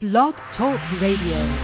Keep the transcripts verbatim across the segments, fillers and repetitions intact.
Blog Talk Radio.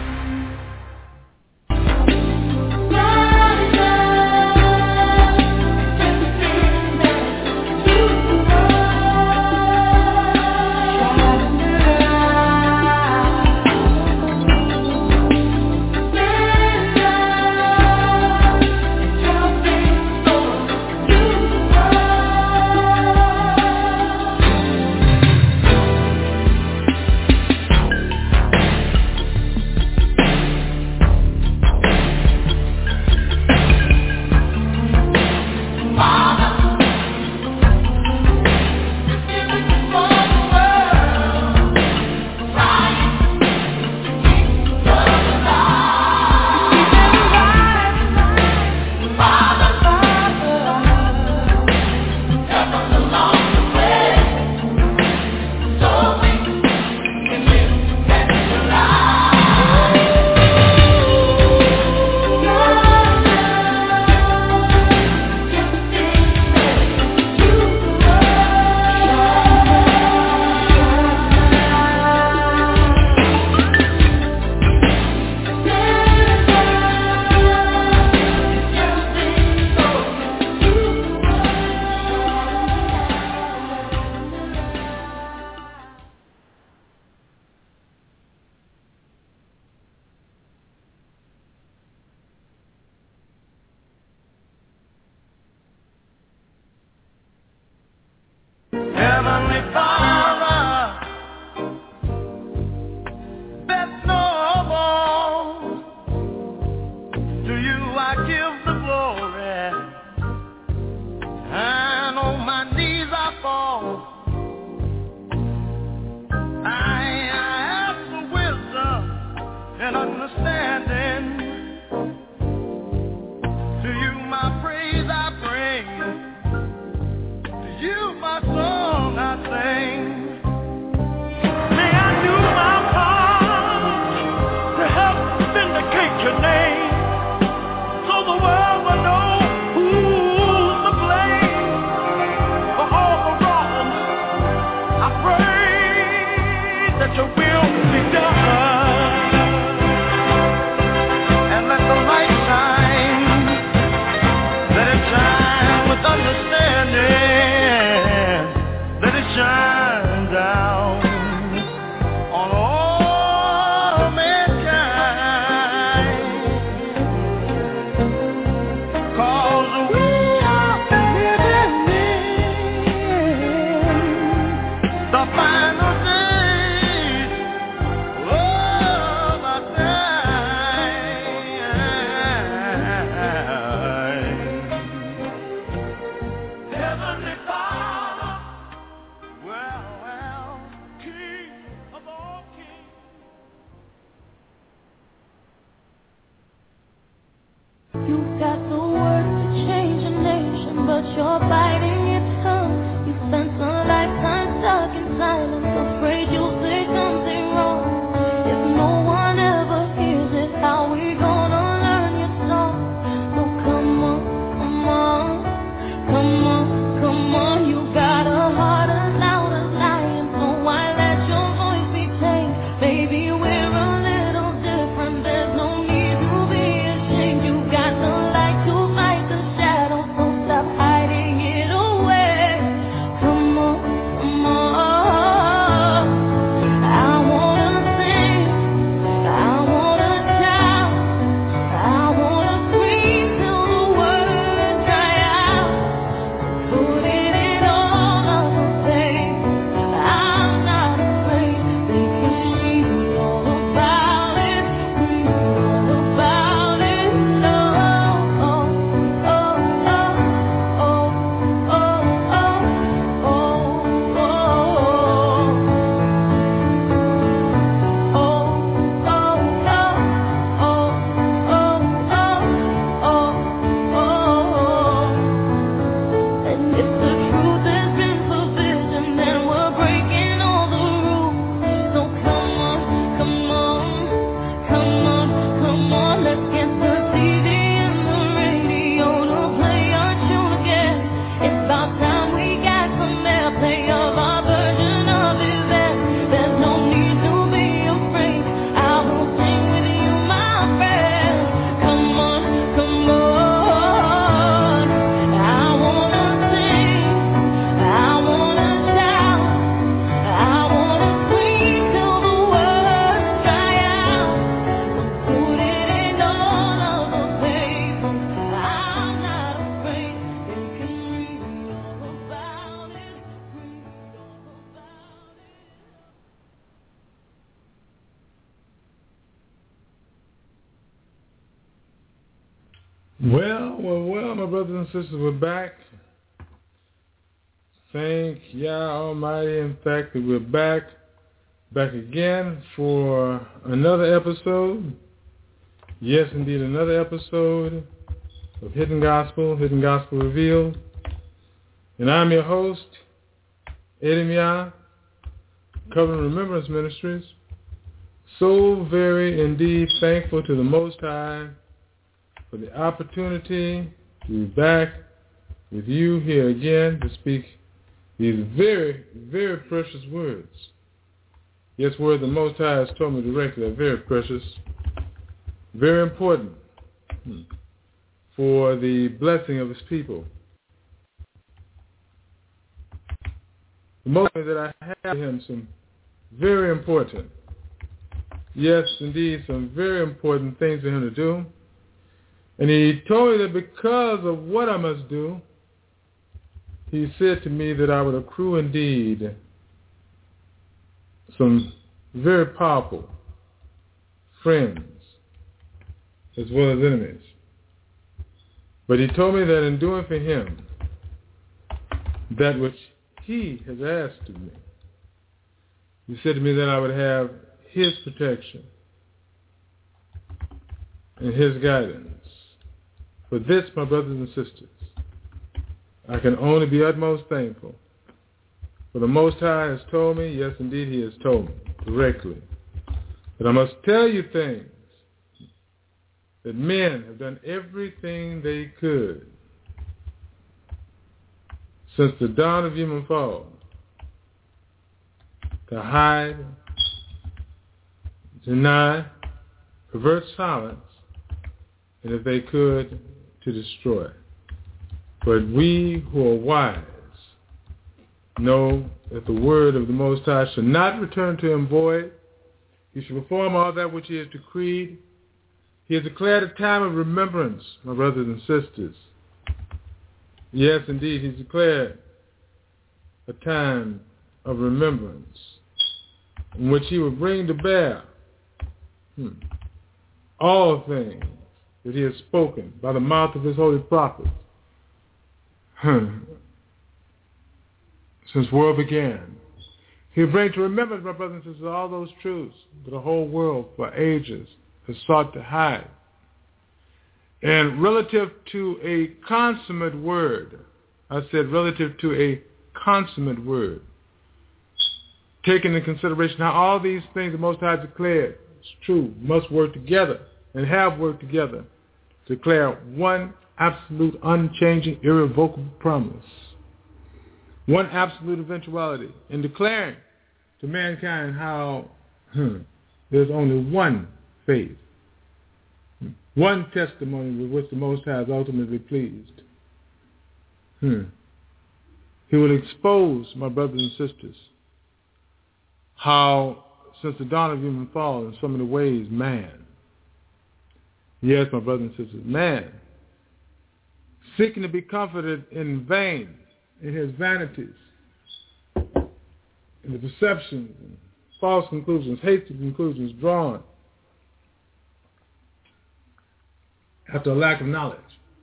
Baby, we're a little different. There's no need to be ashamed. You got the light. Well, well, well, my brothers and sisters, we're back. Thank Yah Almighty, in fact, that we're back, back again for another episode. Yes, indeed, another episode of Hidden Gospel, Hidden Gospel Revealed. And I'm your host, Edim Yah, Covenant Remembrance Ministries. So very indeed thankful to the Most High for the opportunity to be back with you here again to speak these very, very precious words. Yes, words the Most High has told me directly are very precious, very important for the blessing of His people. The most that I have for Him, some very important, yes, indeed, some very important things for Him to do. And He told me that because of what I must do, He said to me that I would accrue indeed some very powerful friends as well as enemies. But He told me that in doing for Him that which He has asked of me, He said to me that I would have His protection and His guidance. For this, my brothers and sisters, I can only be utmost thankful. For the Most High has told me, yes, indeed, He has told me directly, that I must tell you things that men have done everything they could since the dawn of human fall to hide, deny, pervert silence, and if they could, to destroy. But we who are wise know that the word of the Most High shall not return to Him void. He shall perform all that which He has decreed. He has declared a time of remembrance, my brothers and sisters. Yes, indeed, He's declared a time of remembrance in which He will bring to bear hmm, all things that He has spoken by the mouth of His holy prophets hmm, since world began. He'll bring to remembrance, my brothers and sisters, all those truths that the whole world for ages has sought to hide. And relative to a consummate word, I said relative to a consummate word, taking into consideration how all these things the Most High declared, it's true, must work together and have worked together to declare one absolute, unchanging, irrevocable promise, one absolute eventuality, in declaring to mankind how hmm, there's only one faith, one testimony with which the Most High is ultimately pleased. Hmm. He will expose, my brothers and sisters, how since the dawn of human fall, in so many ways, man, yes, my brothers and sisters, man, seeking to be comforted in vain in his vanities, in the perceptions and false conclusions, hasty conclusions drawn after a lack of knowledge.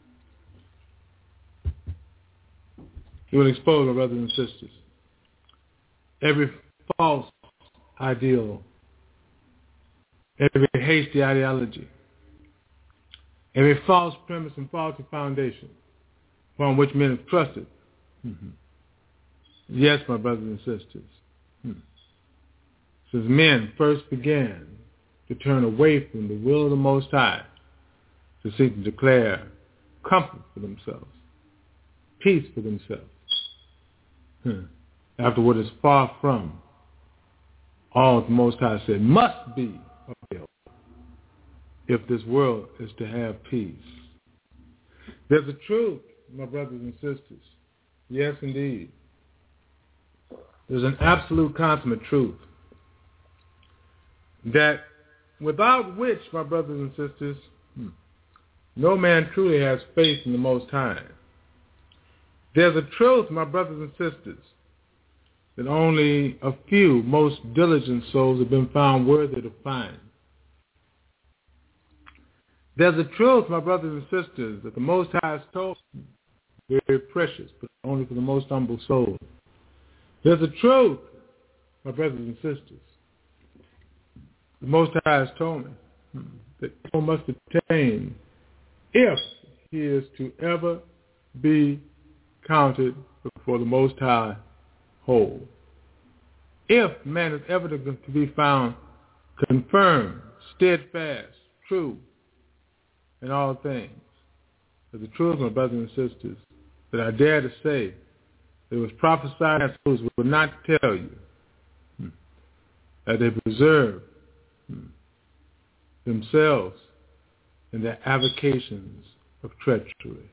He will expose, my brothers and sisters, every false ideal, every hasty ideology, every false premise and faulty foundation upon which men have trusted. Mm-hmm. Yes, my brothers and sisters. Hmm. Since men first began to turn away from the will of the Most High to seek to declare comfort for themselves, peace for themselves, hmm. after what is far from all the Most High said must be available if this world is to have peace. There's a truth, my brothers and sisters. Yes, indeed. There's an absolute consummate truth that without which, my brothers and sisters, hmm, no man truly has faith in the Most High. There's a truth, my brothers and sisters, that only a few most diligent souls have been found worthy to find. There's a truth, my brothers and sisters, that the Most High has told me, very precious, but only for the most humble soul. There's a truth, my brothers and sisters, the Most High has told me that one must attain if he is to ever be counted before the Most High whole. If man is ever to be found confirmed, steadfast, true in all things, as the truth, my brothers and sisters, that I dare to say, it was prophesied that those would not tell you hmm, that they preserve hmm, themselves in their avocations of treachery.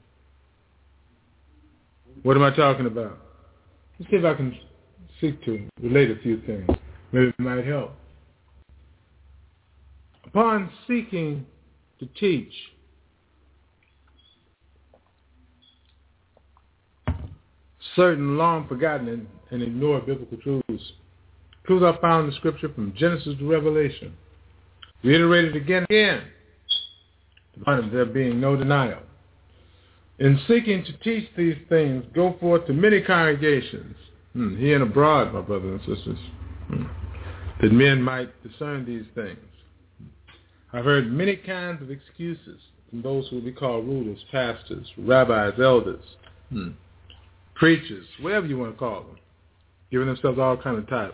What am I talking about? Let's see if I can seek to relate a few things. Maybe it might help. Upon seeking to teach certain long forgotten and, and ignored biblical truths, truths I found in the scripture from Genesis to Revelation, reiterated again and again, to find there being no denial. In seeking to teach these things, go forth to many congregations, hmm, here and abroad, my brothers and sisters, hmm, that men might discern these things. I've heard many kinds of excuses from those who will be called rulers, pastors, rabbis, elders, hmm, preachers, whatever you want to call them, giving themselves all kinds of titles,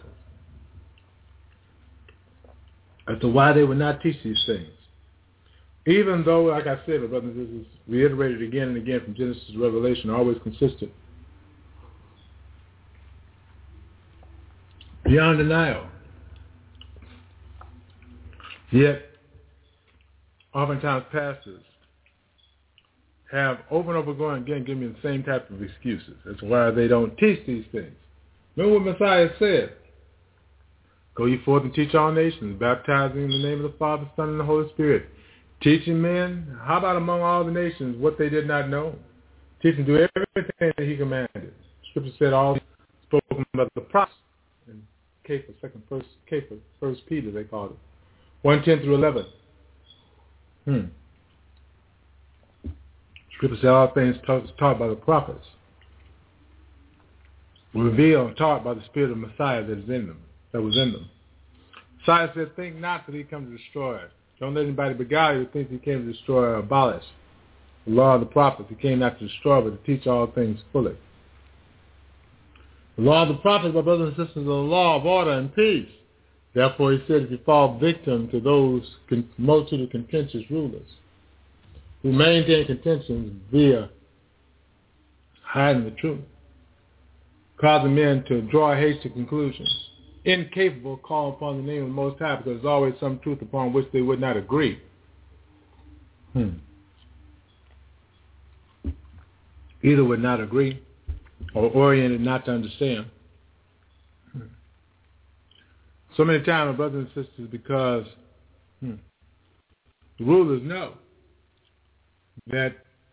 as to why they would not teach these things. Even though, like I said, my brothers and sisters, reiterated again and again from Genesis to Revelation, always consistent, beyond denial. Yet, oftentimes pastors have over and over going again given me the same type of excuses as to why they don't teach these things. Remember what Messiah said? Go ye forth and teach all nations, baptizing in the name of the Father, Son, and the Holy Spirit. Teaching men, how about among all the nations, what they did not know? Teaching to do everything that he commanded. Scripture said all spoken about the prophets in Kepha, second, first, Kepha, first Peter, they called it. one ten through eleven. Hmm. Scripture said all things taught, taught by the prophets were revealed and taught by the Spirit of Messiah that is in them, that was in them. Messiah said, think not that he come to destroy it. Don't let anybody beguile you who thinks he came to destroy or abolish the law of the prophets. He came not to destroy, but to teach all things fully. The law of the prophets, my brothers and sisters, is a law of order and peace. Therefore, he said, if you fall victim to those con- multitude of contentious rulers who maintain contentions via hiding the truth, causing men to draw hasty conclusions, incapable of calling upon the name of the Most High, because there's always some truth upon which they would not agree. Hmm. Either would not agree or oriented not to understand. Hmm. So many times, my brothers and sisters, because hmm, the rulers know that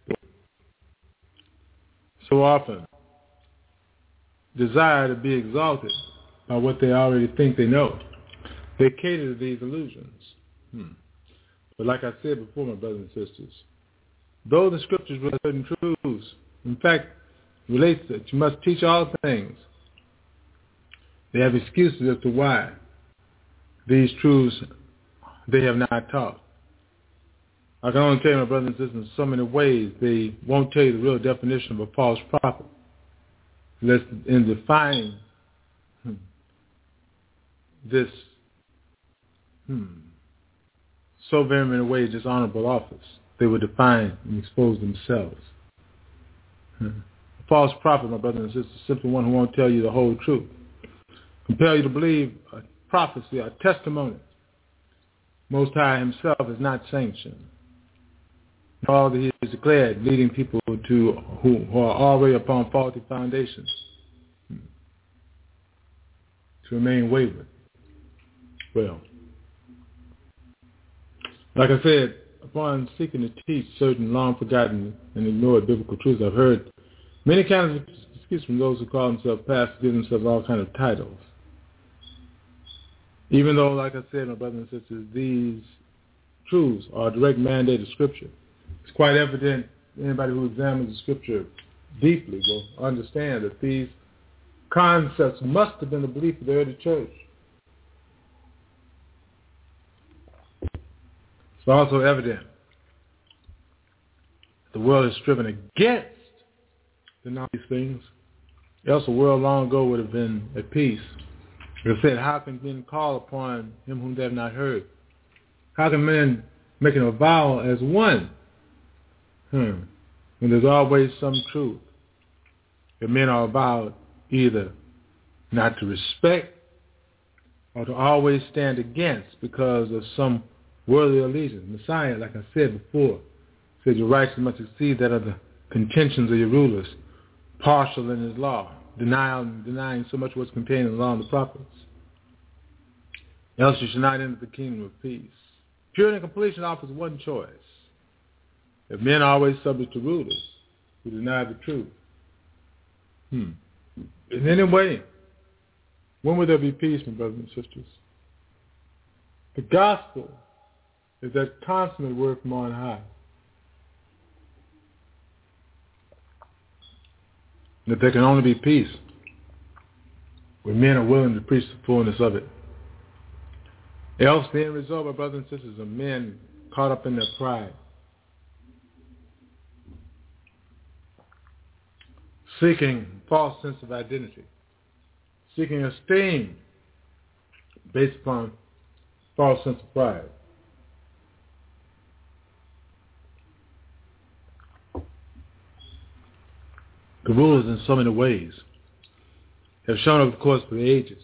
so often desire to be exalted by what they already think they know. They cater to these illusions. Hmm. But like I said before, my brothers and sisters, though the scriptures relate certain truths, in fact, relates that you must teach all things, they have excuses as to why these truths they have not taught. I can only tell you, my brothers and sisters, in so many ways, they won't tell you the real definition of a false prophet. Unless in defining hmm, this hmm, so very many ways dishonorable office, they would define and expose themselves. Hmm. A false prophet, my brothers and sisters, is simply one who won't tell you the whole truth. Compel you to believe a prophecy, a testimony Most High himself is not sanctioned. All that he has declared, leading people to who, who are already upon faulty foundations hmm, to remain wayward. Well, like I said, upon seeking to teach certain long-forgotten and ignored biblical truths, I've heard many kinds of excuses from those who call themselves pastors, give themselves all kinds of titles. Even though, like I said, my brothers and sisters, these truths are a direct mandate of Scripture. It's quite evident anybody who examines the Scripture deeply will understand that these concepts must have been the belief of the early church. It's also evident the world has striven against denying these things. Else the world long ago would have been at peace. It said, how can men call upon him whom they have not heard? How can men make a vow as one? Hmm. When there's always some truth. If men are vowed either not to respect or to always stand against because of some worldly allegiance. Messiah, like I said before, said your righteousness must exceed that of the contentions of your rulers, partial in his law, denying, denying so much what's contained in the law and the prophets. Else you shall not enter the kingdom of peace. Purity and completion offers one choice. If men are always subject to rulers who deny the truth, hmm. in any way, when will there be peace, my brothers and sisters? The gospel is that consummate word from on high. That there can only be peace when men are willing to preach the fullness of it. Else the end result, my brothers and sisters, are men caught up in their pride, seeking false sense of identity, seeking esteem based upon false sense of pride. The rulers in so many ways have shown over the course of the ages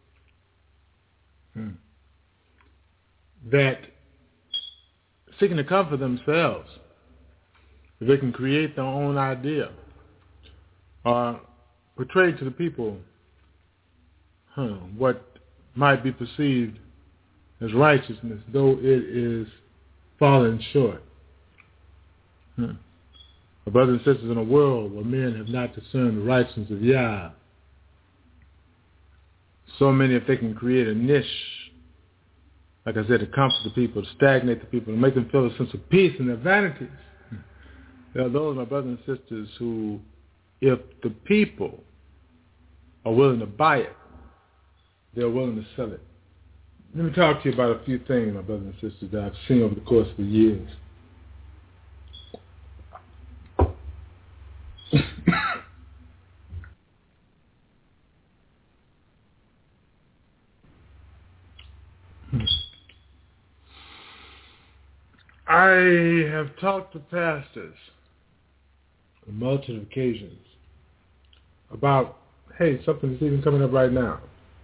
hmm, that seeking to comfort themselves, if they can create their own idea or portray to the people huh, what might be perceived as righteousness, though it is falling short. Hmm. My brothers and sisters, in a world where men have not discerned the righteousness of Yah, so many, if they can create a niche, like I said, to comfort the people, to stagnate the people, to make them feel a sense of peace in their vanities, there are those, my brothers and sisters, who, if the people are willing to buy it, they're willing to sell it. Let me talk to you about a few things, my brothers and sisters, that I've seen over the course of the years. I have talked to pastors on multiple occasions about, hey, something that's even coming up right now.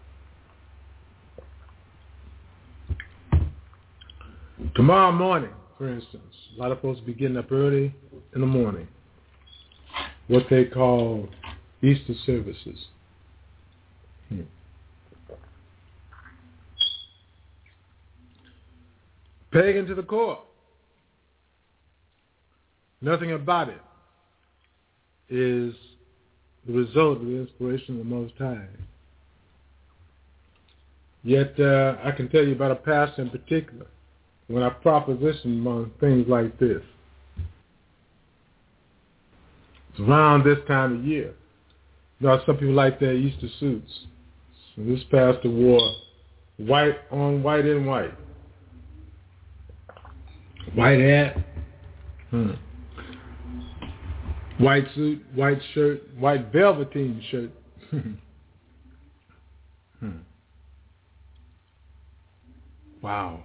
Tomorrow morning, for instance, a lot of folks be getting up early in the morning, what they call Easter services. Hmm. Pagan to the core. Nothing about it is the result of the inspiration of the Most High. Yet uh, I can tell you about a pastor in particular when I proposition him on things like this. It's around this time of year. You know, some people like their Easter suits. So this pastor wore white on white and white. White hat. Hmm. White suit, white shirt, white velveteen shirt. hmm. Wow.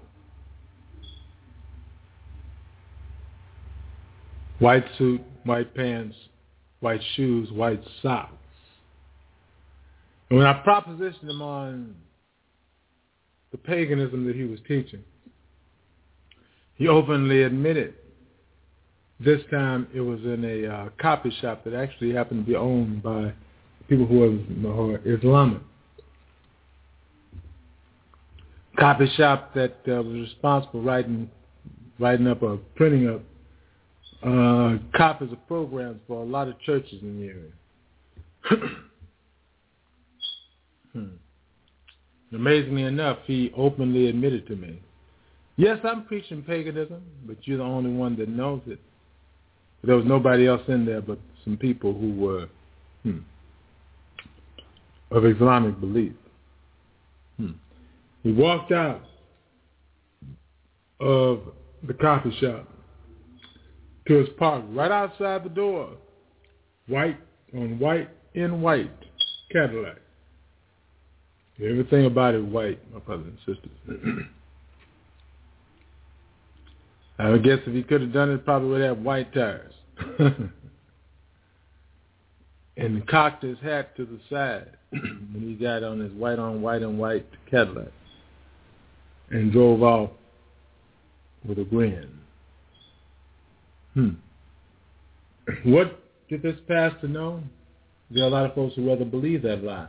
White suit, white pants, white shoes, white socks. And when I propositioned him on the paganism that he was teaching, he openly admitted. This time it was in a uh, copy shop that actually happened to be owned by people who are, who are Islamic. Copy shop that uh, was responsible for writing, writing up or printing up uh, copies of programs for a lot of churches in the area. hmm. Amazingly enough, he openly admitted to me Yes, I'm preaching paganism, but you're the only one that knows it. There was nobody else in there but some people who were hmm, of Islamic belief. Hmm. He walked out of the coffee shop to his park, right outside the door, white on white in white Cadillac. Everything about it white, my brothers and sisters. I guess if he could have done it, probably would have white tires. And cocked his hat to the side when he got on his white on white and white Cadillac and drove off with a grin. Hmm. What did this pastor know? There are a lot of folks who rather believe that lie.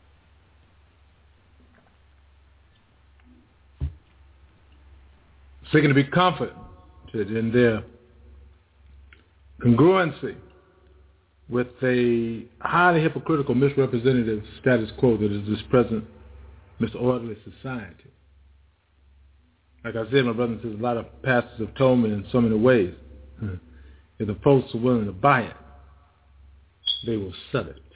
Seeking to be comforted in their congruency with a highly hypocritical, misrepresentative status quo that is this present misorderly society. Like I said, my brothers and sisters, a lot of pastors have told me in so many ways, if the folks are willing to buy it, they will sell it.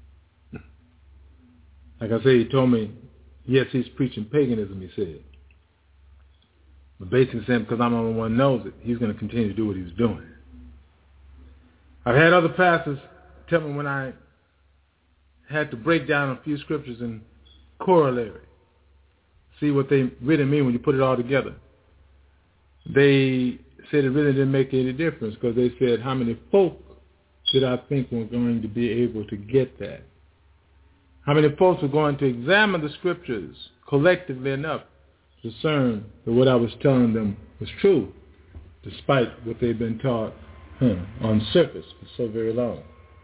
Like I said, he told me, yes, he's preaching paganism, he said. But basically saying, because I'm the only one who knows it, he's going to continue to do what he's doing. I've had other pastors tell me when I had to break down a few scriptures in corollary, see what they really mean when you put it all together. They said it really didn't make any difference because they said, how many folk did I think were going to be able to get that? How many folks were going to examine the scriptures collectively enough to discern that what I was telling them was true, despite what they've been taught huh, on surface for so very long?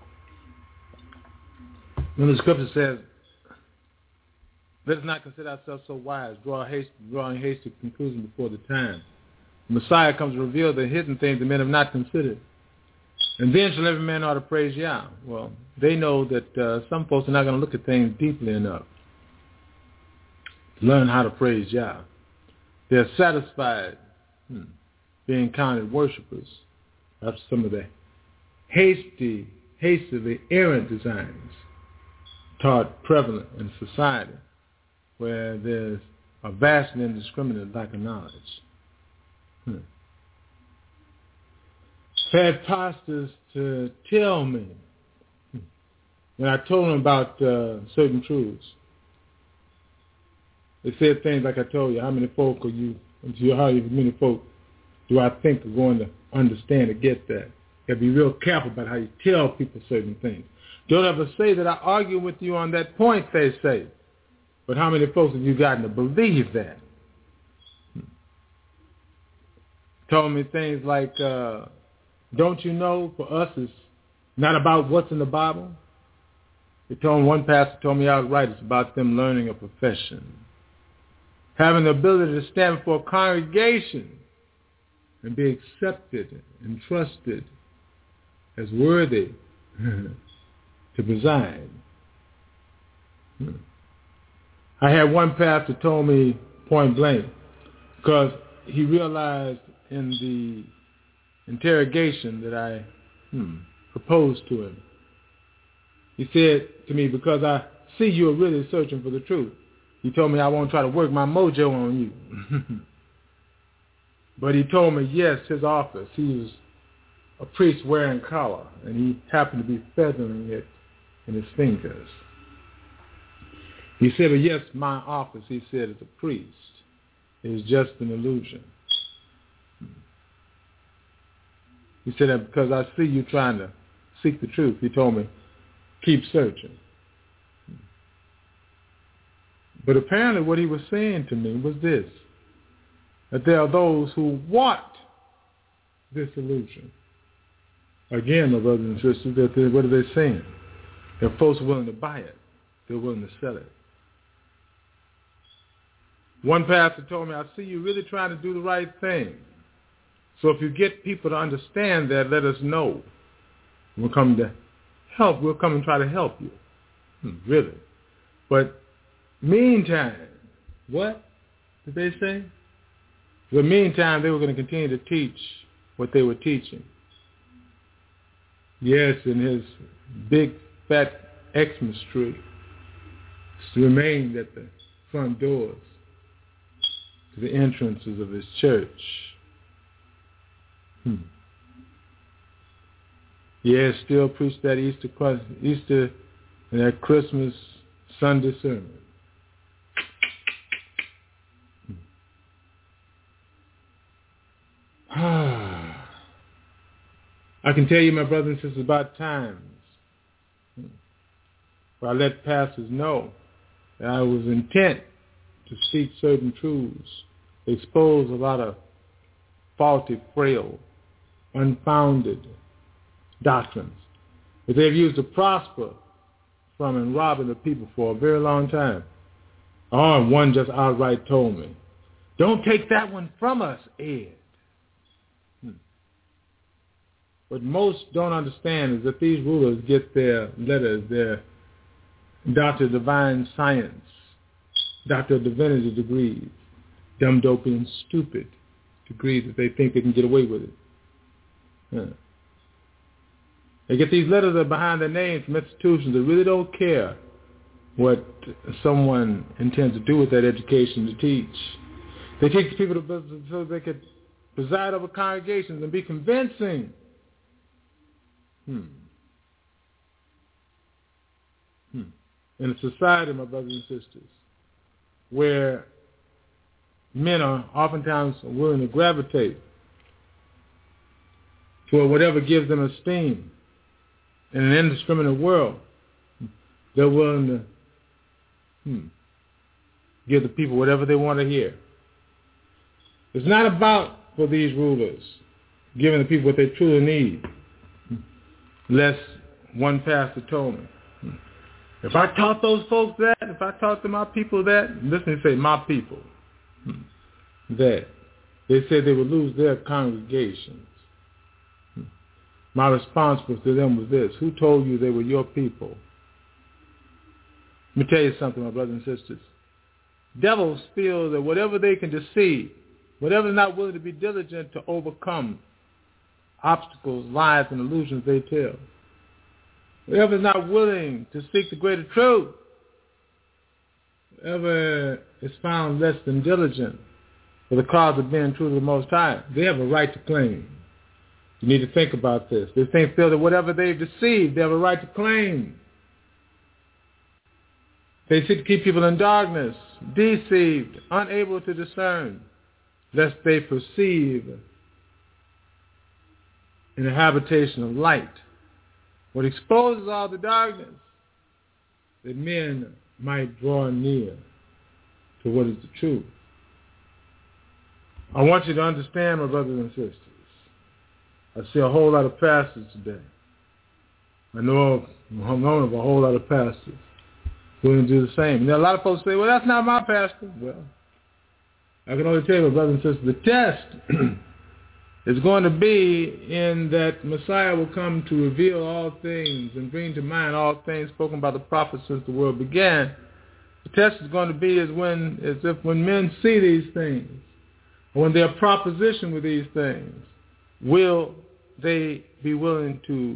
When the scripture says, let us not consider ourselves so wise, draw haste, drawing hasty conclusions before the time. The Messiah comes to reveal the hidden things that men have not considered. And then shall every man ought to praise Yah. Well, they know that uh, some folks are not going to look at things deeply enough to learn how to praise Yah. They're satisfied hmm, being counted worshipers of some of the hasty, hastily errant designs taught prevalent in society, where there's a vast and indiscriminate lack of knowledge. Hmm. I've had pastors to tell me, hmm, when I told them about uh, certain truths, they said things like I told you, how many folk are you, how many folk do I think are going to understand or get that? You have to be real careful about how you tell people certain things. Don't ever say that I argue with you on that point, they say. But how many folks have you gotten to believe that? Hmm. Told me things like, uh, don't you know, for us it's not about what's in the Bible. They told me, one pastor told me outright, it's about them learning a profession. Having the ability to stand before a congregation and be accepted and trusted as worthy to preside. Hmm. I had one pastor told me point blank, because he realized in the interrogation that I hmm, proposed to him. He said to me, because I see you're really searching for the truth. He told me I won't try to work my mojo on you. But he told me, yes, his office, he was a priest wearing collar, and he happened to be feathering it in his fingers. He said, well, yes, my office, he said, as a priest, is just an illusion. He said that because I see you trying to seek the truth. He told me, keep searching. But apparently what he was saying to me was this, that there are those who want this illusion. Again, my brothers and sisters, that they, what are they saying? That folks are willing to buy it. They're willing to sell it. One pastor told me, I see you really trying to do the right thing. So if you get people to understand that, let us know. We'll come to help. We'll come and try to help you. Hmm, really. But meantime, what did they say? In the meantime, they were going to continue to teach what they were teaching. Yes, in his big, fat Xmas tree remained at the front doors to the entrances of his church. Hmm. Yes, still preach that Easter, Easter and that Christmas Sunday sermon. Hmm. I can tell you, my brothers and sisters, about times where I let pastors know that I was intent to speak certain truths, expose a lot of faulty, frail, unfounded doctrines that they've used to prosper from and robbing the people for a very long time. Oh, and one just outright told me, "Don't take that one from us, Ed." Hmm. What most don't understand is that these rulers get their letters, their Doctor of Divine Science, Doctor of Divinity degrees, dumb, dopey, and stupid degrees that they think they can get away with it. Yeah. They get these letters that are behind their names from institutions that really don't care what someone intends to do with that education to teach. They teach people to, so they could preside over congregations and be convincing. Hmm. Hmm. In a society, my brothers and sisters, where men are oftentimes willing to gravitate toward whatever gives them esteem in an indiscriminate world, they're willing to hmm, give the people whatever they want to hear. It's not about, for these rulers, giving the people what they truly need. Lest one pastor told me, if I taught those folks that, if I taught to my people that, listen to say my people, that they said they would lose their congregations. My response was to them was this: who told you they were your people? Let me tell you something, my brothers and sisters. Devils feel that whatever they can deceive, whatever is not willing to be diligent to overcome obstacles, lies, and illusions they tell, whoever is not willing to seek the greater truth, whoever is found less than diligent for the cause of being true to the Most High, they have a right to claim. You need to think about this. They think, feel that whatever they've deceived, they have a right to claim. They seek to keep people in darkness, deceived, unable to discern, lest they perceive in the habitation of light what exposes all the darkness, that men might draw near to what is the truth. I want you to understand, my brothers and sisters, I see a whole lot of pastors today. I know of, I'm known of a whole lot of pastors who will do the same. And there are a lot of folks say, well, that's not my pastor. Well, I can only tell you, my brothers and sisters, the test is going to be in that Messiah will come to reveal all things and bring to mind all things spoken by the prophets since the world began. The test is going to be as when, as if when men see these things, or when they are propositioned with these things, will they be willing to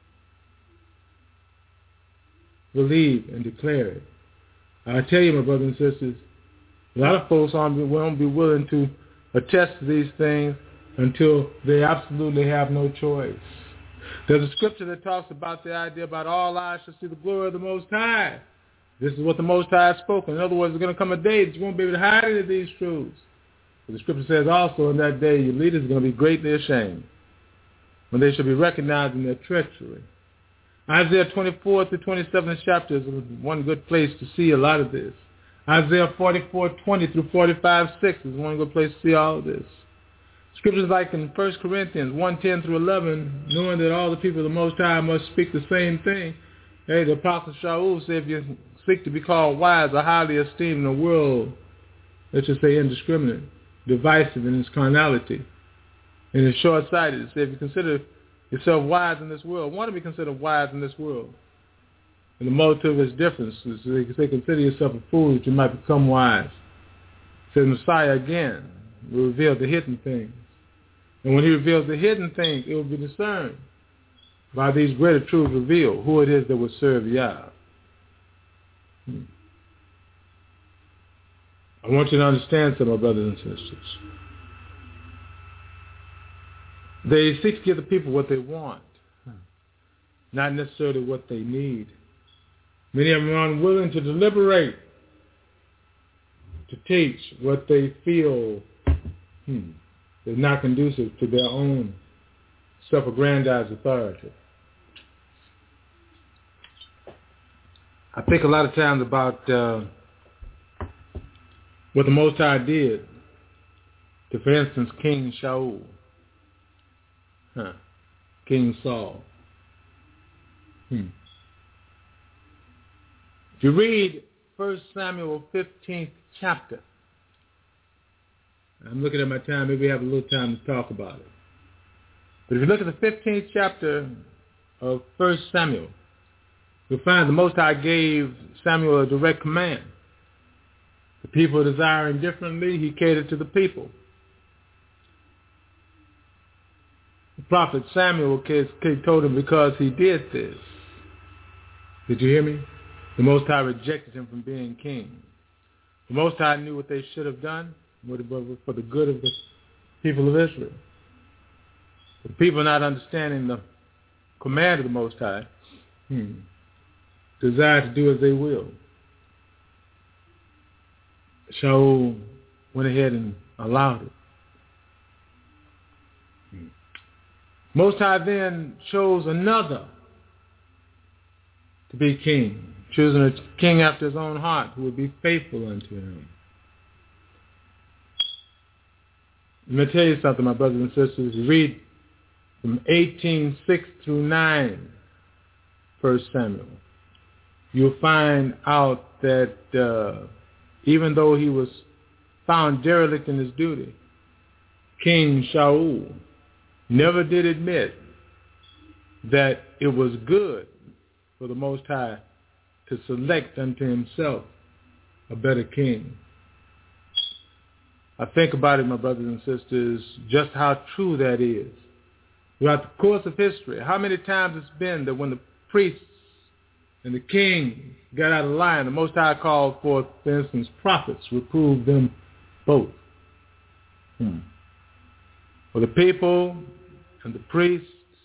believe and declare it? I tell you, my brothers and sisters, a lot of folks won't be willing to attest to these things until they absolutely have no choice. There's a scripture that talks about the idea about all eyes shall see the glory of the Most High. This is what the Most High has spoken. In other words, there's going to come a day that you won't be able to hide any of these truths. But the scripture says also in that day your leaders are going to be greatly ashamed when they shall be recognized in their treachery. Isaiah twenty-four through twenty-seven chapters is one good place to see a lot of this. Isaiah forty-four twenty through forty-five six is one good place to see all of this. Scriptures like in First Corinthians one ten through eleven, knowing that all the people of the Most High must speak the same thing. Hey, the Apostle Shaul said, if you seek to be called wise or highly esteemed in a world, let's just say indiscriminate, divisive in its carnality, and it's short-sighted. It said, if you consider yourself wise in this world, want to be considered wise in this world, and the motive is different. So they say, consider yourself a fool that you might become wise. It says Messiah again, will reveal the hidden things. And when he reveals the hidden things, it will be discerned by these greater truths revealed who it is that will serve Yah. Hmm. I want you to understand some, my brothers and sisters. They seek to give the people what they want, not necessarily what they need. Many of them are unwilling to deliberate, to teach what they feel hmm, is not conducive to their own self-aggrandized authority. I think a lot of times about uh, what the Most High did to, for instance, King Shaul, huh, King Saul. Hmm. If you read First Samuel fifteenth chapter, I'm looking at my time, maybe we have a little time to talk about it. But if you look at the fifteenth chapter of First Samuel, you'll find the Most High gave Samuel a direct command. The people desiring differently, he catered to the people. The prophet Samuel told him because he did this. Did you hear me? The Most High rejected him from being king. The Most High knew what they should have done for the good of the people of Israel. The people not understanding the command of the Most High hmm, desire to do as they will. Shaul went ahead and allowed it. Hmm. Most High then chose another to be king, choosing a king after his own heart who would be faithful unto him. Let me tell you something, my brothers and sisters. You read from eighteen six through nine, First Samuel. You'll find out that uh, even though he was found derelict in his duty, King Shaul never did admit that it was good for the Most High to select unto himself a better king. I think about it, my brothers and sisters, just how true that is. Throughout the course of history, how many times it's been that when the priests and the king got out of line, the Most High called forth, for instance, prophets, reproved them both. Hmm. For the people and the priests,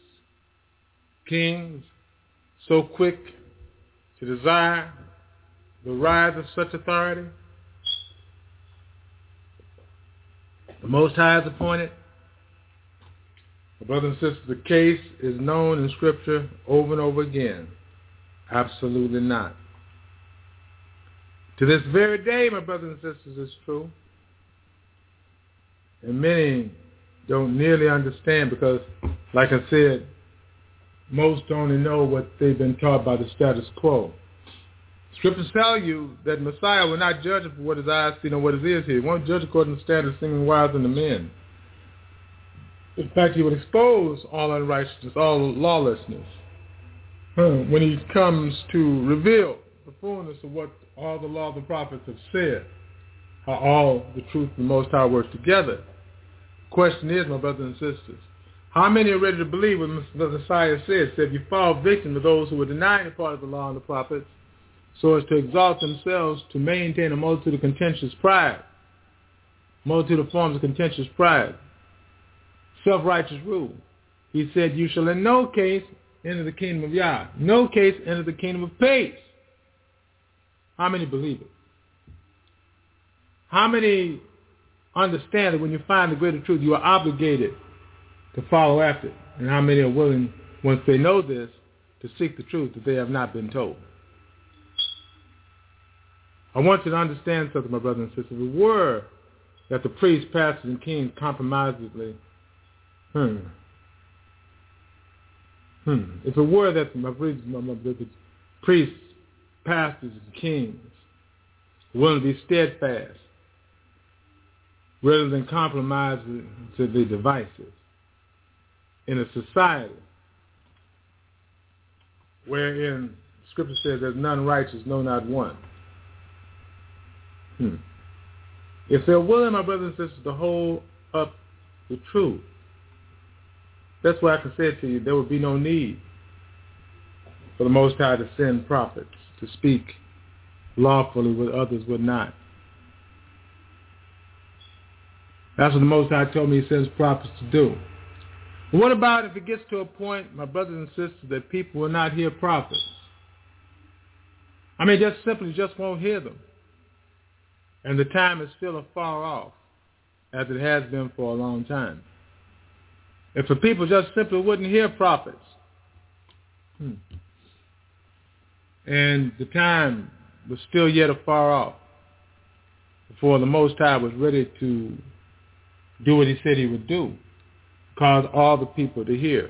kings, so quick to desire the rise of such authority, the Most High is appointed. Brothers and sisters, the case is known in Scripture over and over again. Absolutely not. To this very day, my brothers and sisters, it's true. And many don't nearly understand because, like I said, most only know what they've been taught by the status quo. Scriptures tell you that Messiah will not judge for what his eyes see nor what his ears hear. He won't judge according to the standard of singing wives and the men. In fact, he would expose all unrighteousness, all lawlessness, huh, when he comes to reveal the fullness of what all the law of the prophets have said, how all the truth and the Most High work together. The question is, my brothers and sisters, how many are ready to believe what the Messiah said? Said you fall victim to those who are denying a part of the law and the prophets so as to exalt themselves to maintain a multitude of contentious pride, multitude of forms of contentious pride. Self-righteous rule. He said, you shall in no case enter the kingdom of Yah. No case enter the kingdom of peace. How many believe it? How many understand that when you find the greater truth, you are obligated to follow after it? And how many are willing, once they know this, to seek the truth that they have not been told? I want you to understand something, my brothers and sisters. If it were that the priests, pastors, and kings compromisedly Hmm. Hmm. If it were that my, my, my, the priests, pastors, and kings were willing to be steadfast rather than compromise to the devices in a society wherein Scripture says there's none righteous, no, not one. Hmm. If they're willing, my brothers and sisters, to hold up the truth, that's why I can say to you, there would be no need for the Most High to send prophets to speak lawfully what others would not. That's what the Most High told me he sends prophets to do. But what about if it gets to a point, my brothers and sisters, that people will not hear prophets? I mean, just simply just won't hear them. And the time is still afar off, as it has been for a long time. If the people just simply wouldn't hear prophets, hmm, and the time was still yet afar off before the Most High was ready to do what he said he would do, cause all the people to hear.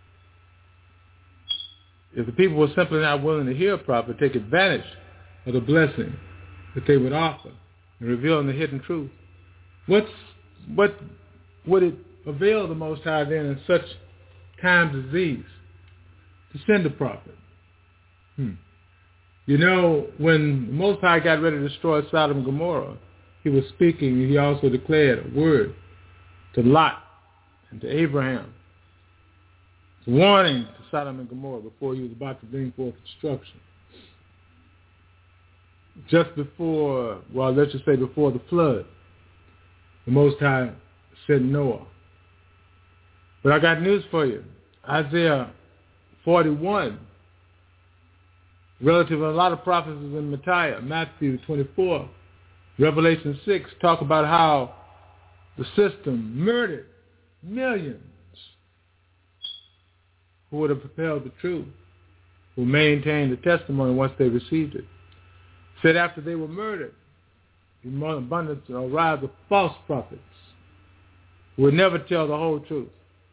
If the people were simply not willing to hear a prophet, take advantage of the blessing that they would offer and revealing the hidden truth, what's, what would it avail the Most High then in such times as these to send a prophet? Hmm. You know, when the Most High got ready to destroy Sodom and Gomorrah, he was speaking, and he also declared a word to Lot and to Abraham, warning to Sodom and Gomorrah before he was about to bring forth destruction. Just before, well, let's just say before the flood, the Most High sent Noah. But I got news for you. Isaiah forty-one, relative to a lot of prophecies in Micaiah, Matthew twenty-four, Revelation six, talk about how the system murdered millions who would have propelled the truth, who maintained the testimony once they received it. Said after they were murdered, in abundance arrived the false prophets who would never tell the whole truth,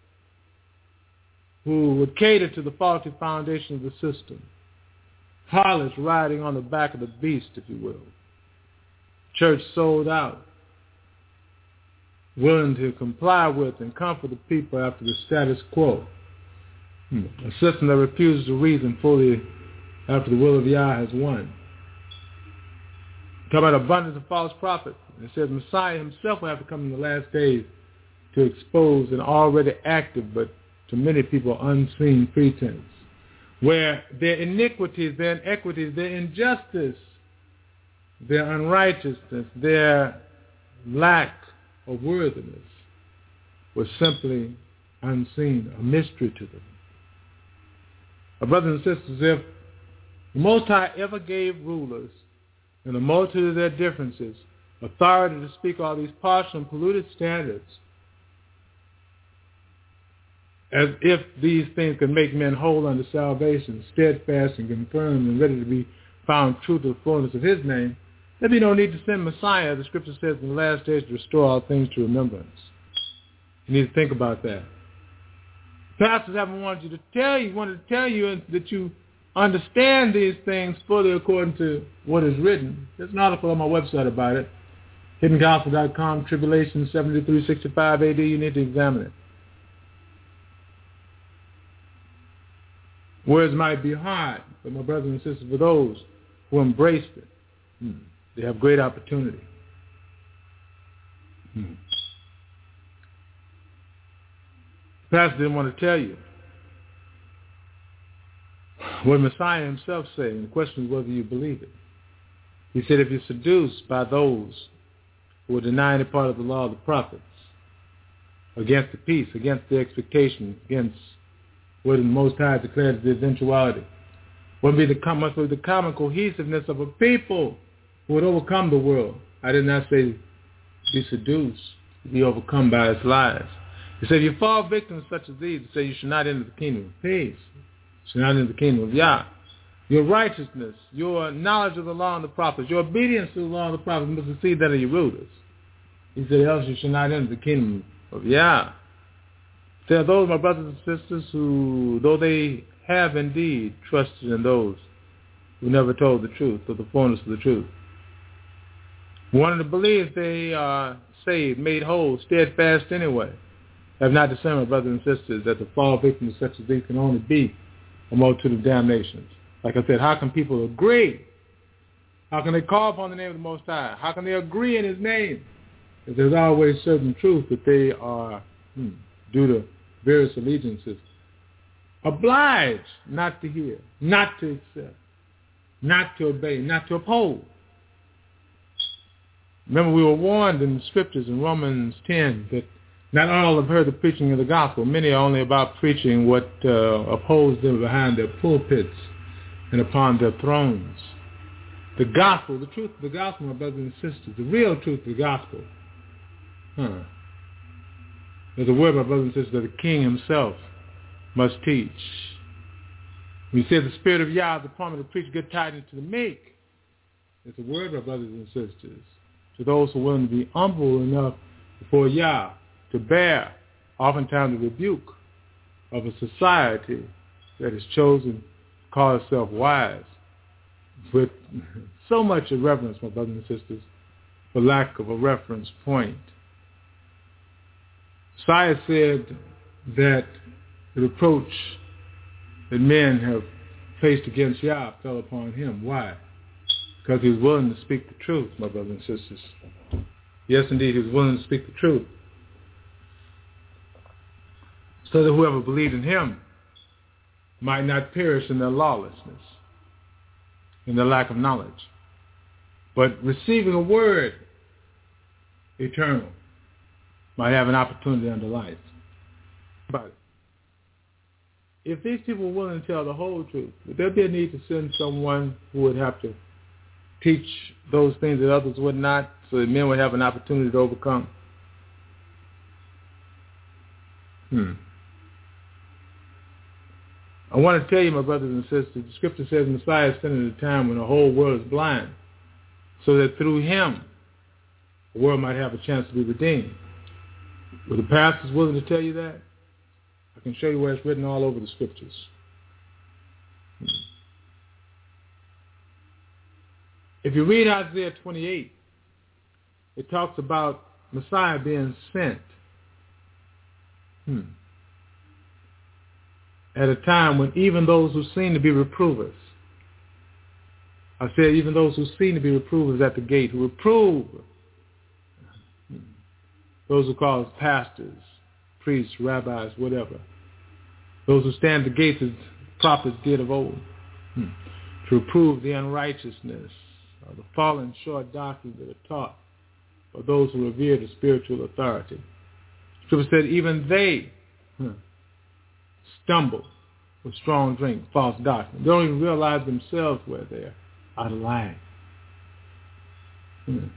who would cater to the faulty foundation of the system, harlots riding on the back of the beast, if you will. Church sold out, willing to comply with and comfort the people after the status quo. Hmm. A system that refuses to reason fully after the will of Yah has won. Talk about abundance of false prophets. It says Messiah himself will have to come in the last days to expose an already active but to many people unseen pretense, where their iniquities, their inequities, their injustice, their unrighteousness, their lack of worthiness was simply unseen, a mystery to them. My brothers and sisters, if the Most High ever gave rulers and the multitude of their differences authority to speak all these partial and polluted standards, as if these things could make men whole unto salvation, steadfast and confirmed and ready to be found true to the fullness of his name, there'd be no need to send Messiah, the scripture says, in the last days to restore all things to remembrance. You need to think about that. Pastors haven't wanted you to tell you, wanted to tell you that you understand these things fully according to what is written. There's an article on my website about it, hidden gospel dot com, Tribulation seventy-three sixty-five A D. You need to examine it. Words might be hard, but my brothers and sisters, for those who embraced it, hmm, they have great opportunity. Hmm. The pastor didn't want to tell you what Messiah himself said, and the question is whether you believe it. He said, if you're seduced by those who are denying a part of the law of the prophets, against the peace, against the expectation, against what the Most High declared as the eventuality, what would be the, must be the common cohesiveness of a people who would overcome the world. I did not say be seduced, be overcome by its lies. He said, if you fall victim to such as these, he said, you should not enter the kingdom of peace. You should not enter the kingdom of Yah. Your righteousness, your knowledge of the law and the prophets, your obedience to the law and the prophets must exceed that of your rulers. He said, else you should not enter the kingdom of Yah. There are those, my brothers and sisters, who, though they have indeed trusted in those who never told the truth, or the fullness of the truth, wanted to believe they are saved, made whole, steadfast anyway, have not discerned, my brothers and sisters, that the fall victims such as these can only be a multitude of damnations. Like I said, how can people agree How can they call upon the name of the Most High? How can they agree in his name? Because there's always certain truth that they are, hmm, due to various allegiances, obliged not to hear, not to accept, not to obey, not to uphold. Remember, we were warned in the scriptures in Romans ten that not all have heard the preaching of the gospel. Many are only about preaching what uh, upholds them behind their pulpits and upon their thrones. The gospel, the truth of the gospel, my brothers and sisters, the real truth of the gospel. Huh. There's a word, my brothers and sisters, that the king himself must teach. When he said the Spirit of Yah is upon me to preach good tidings to the meek, it's a word, my brothers and sisters, to those who are willing to be humble enough before Yah to bear oftentimes the rebuke of a society that has chosen to call itself wise with so much irreverence, my brothers and sisters, for lack of a reference point. Messiah said that the reproach that men have faced against Yah fell upon him. Why? Because he was willing to speak the truth, my brothers and sisters. Yes, indeed, he was willing to speak the truth. So that whoever believed in him might not perish in their lawlessness, in their lack of knowledge, but receiving a word eternal might have an opportunity unto life. About it. If these people were willing to tell the whole truth, would there be a need to send someone who would have to teach those things that others would not, so that men would have an opportunity to overcome? Hmm. I want to tell you, my brothers and sisters, the scripture says Messiah is sent at a time when the whole world is blind, so that through him, the world might have a chance to be redeemed. Were the pastors willing to tell you that? I can show you where it's written all over the scriptures. Hmm. If you read Isaiah twenty-eight, it talks about Messiah being sent. Hmm. At a time when even those who seem to be reprovers, I said even those who seem to be reprovers at the gate, who reprove those who call us pastors, priests, rabbis, whatever, those who stand at the gates as prophets did of old, hmm. to reprove the unrighteousness of the fallen short doctrines that are taught by those who revere the spiritual authority. Scripture said even they hmm, stumble with strong drink, false doctrine. They don't even realize themselves where they're out of line. Hmm.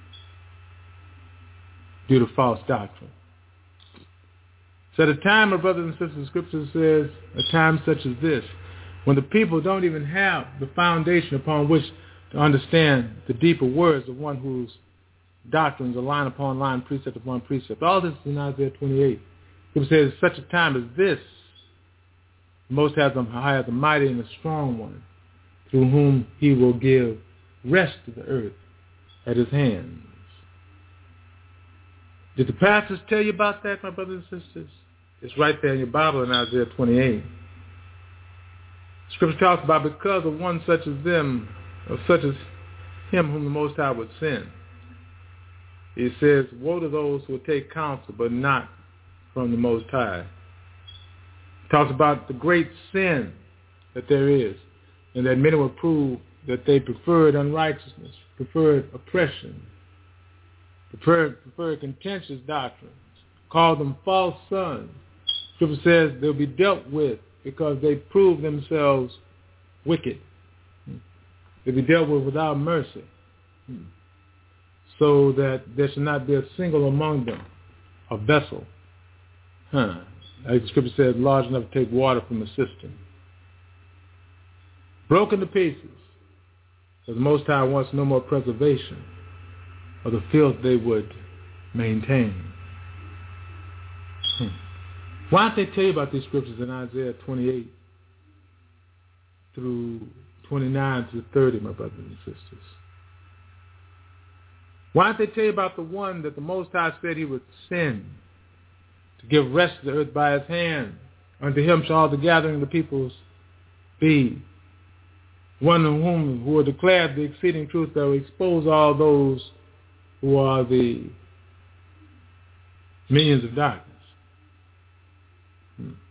Due to false doctrine. So at a time, my brothers and sisters, Scripture says, a time such as this, when the people don't even have the foundation upon which to understand the deeper words of one whose doctrines are line upon line, precept upon precept. All this is in Isaiah twenty-eight. Scripture says, such a time as this, the Most High has a mighty and a strong one, through whom he will give rest to the earth at his hands. Did the pastors tell you about that, my brothers and sisters? It's right there in your Bible in Isaiah twenty-eight. Scripture talks about because of one such as them, or such as him whom the Most High would send. He says, woe to those who will take counsel, but not from the Most High. He talks about the great sin that there is, and that many will prove that they preferred unrighteousness, preferred oppression, preferred, preferred contentious doctrines, called them false sons. Scripture says they'll be dealt with because they prove themselves wicked. They'll be dealt with without mercy, so that there should not be a single among them, a vessel, huh, as the scripture says, large enough to take water from a cistern. Broken to pieces, because the Most High wants no more preservation of the filth they would maintain. Hmm. Why don't they tell you about these scriptures in Isaiah twenty-eight through twenty-nine to thirty, my brothers and sisters? Why don't they tell you about the one that the Most High said he would send to give rest to the earth by his hand? Unto him shall all the gathering of the peoples be. one of whom who will declare the exceeding truth that will expose all those who are the minions of darkness. Hmm.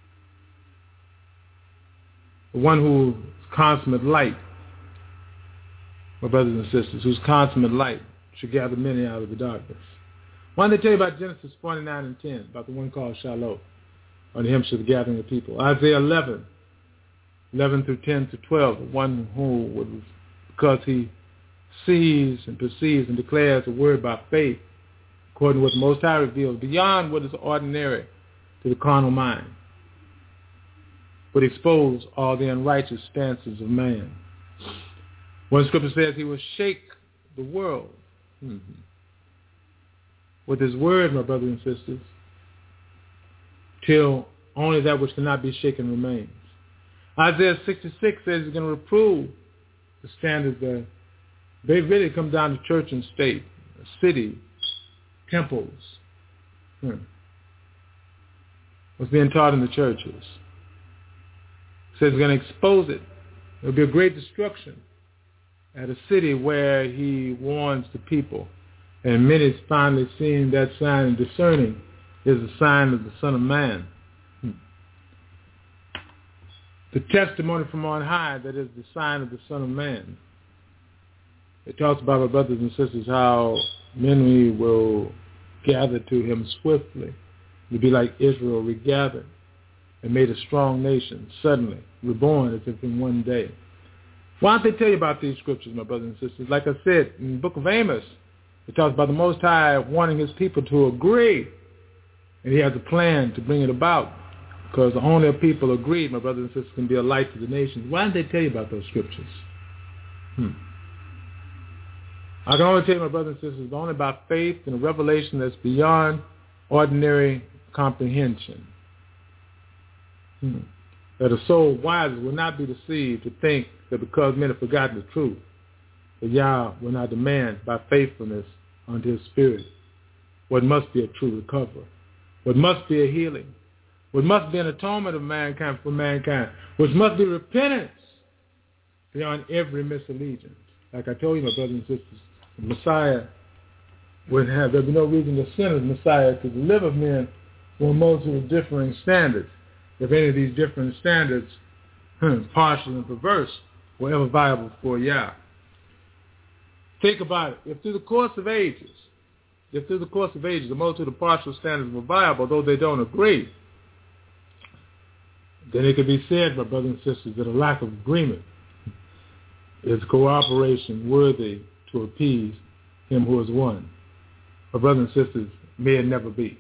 The one who is consummate light, my brothers and sisters, whose consummate light should gather many out of the darkness. Why don't they tell you about Genesis forty-nine and ten, about the one called Shiloh, on him should the gathering of people. Isaiah eleven, eleven through ten to twelve, the one who would, because he sees and perceives and declares a word by faith, according to what the Most High reveals, beyond what is ordinary to the carnal mind, would expose all the unrighteous stances of man. One scripture says he will shake the world mm-hmm. with his word, my brothers and sisters, till only that which cannot be shaken remains. Isaiah sixty-six says he's going to reprove the standards that they really come down to church and state, city, temples. Hmm. What's being taught in the churches. He says he's going to expose it. There will be a great destruction at a city where he warns the people. And many is finally seeing that sign and discerning is a sign of the Son of Man. Hmm. The testimony from on high that is the sign of the Son of Man. It talks about, our brothers and sisters, how many will gather to him swiftly. To be like Israel regathered and made a strong nation, suddenly reborn as if in one day. Why don't they tell you about these scriptures, my brothers and sisters? Like I said, in the book of Amos, it talks about the Most High wanting his people to agree. And he has a plan to bring it about. Because only if people agree, my brothers and sisters, can be a light to the nations. Why don't they tell you about those scriptures? Hmm. I can only tell you, my brothers and sisters, only by faith and a revelation that's beyond ordinary comprehension. Hmm. That a soul wise will not be deceived to think that because men have forgotten the truth, that Yah will not demand by faithfulness unto his spirit what must be a true recovery, what must be a healing, what must be an atonement of mankind for mankind, which must be repentance beyond every misallegiance. Like I told you, my brothers and sisters, the Messiah would have, there'd be no reason to send a Messiah to deliver men from a multitude of differing standards. If any of these different standards, hmm, partial and perverse, were ever viable for Yah. Think about it. If through the course of ages, if through the course of ages, a multitude of partial standards were viable, though they don't agree, then it could be said, my brothers and sisters, that a lack of agreement is cooperation worthy to appease him who is one. My brothers and sisters, may it never be.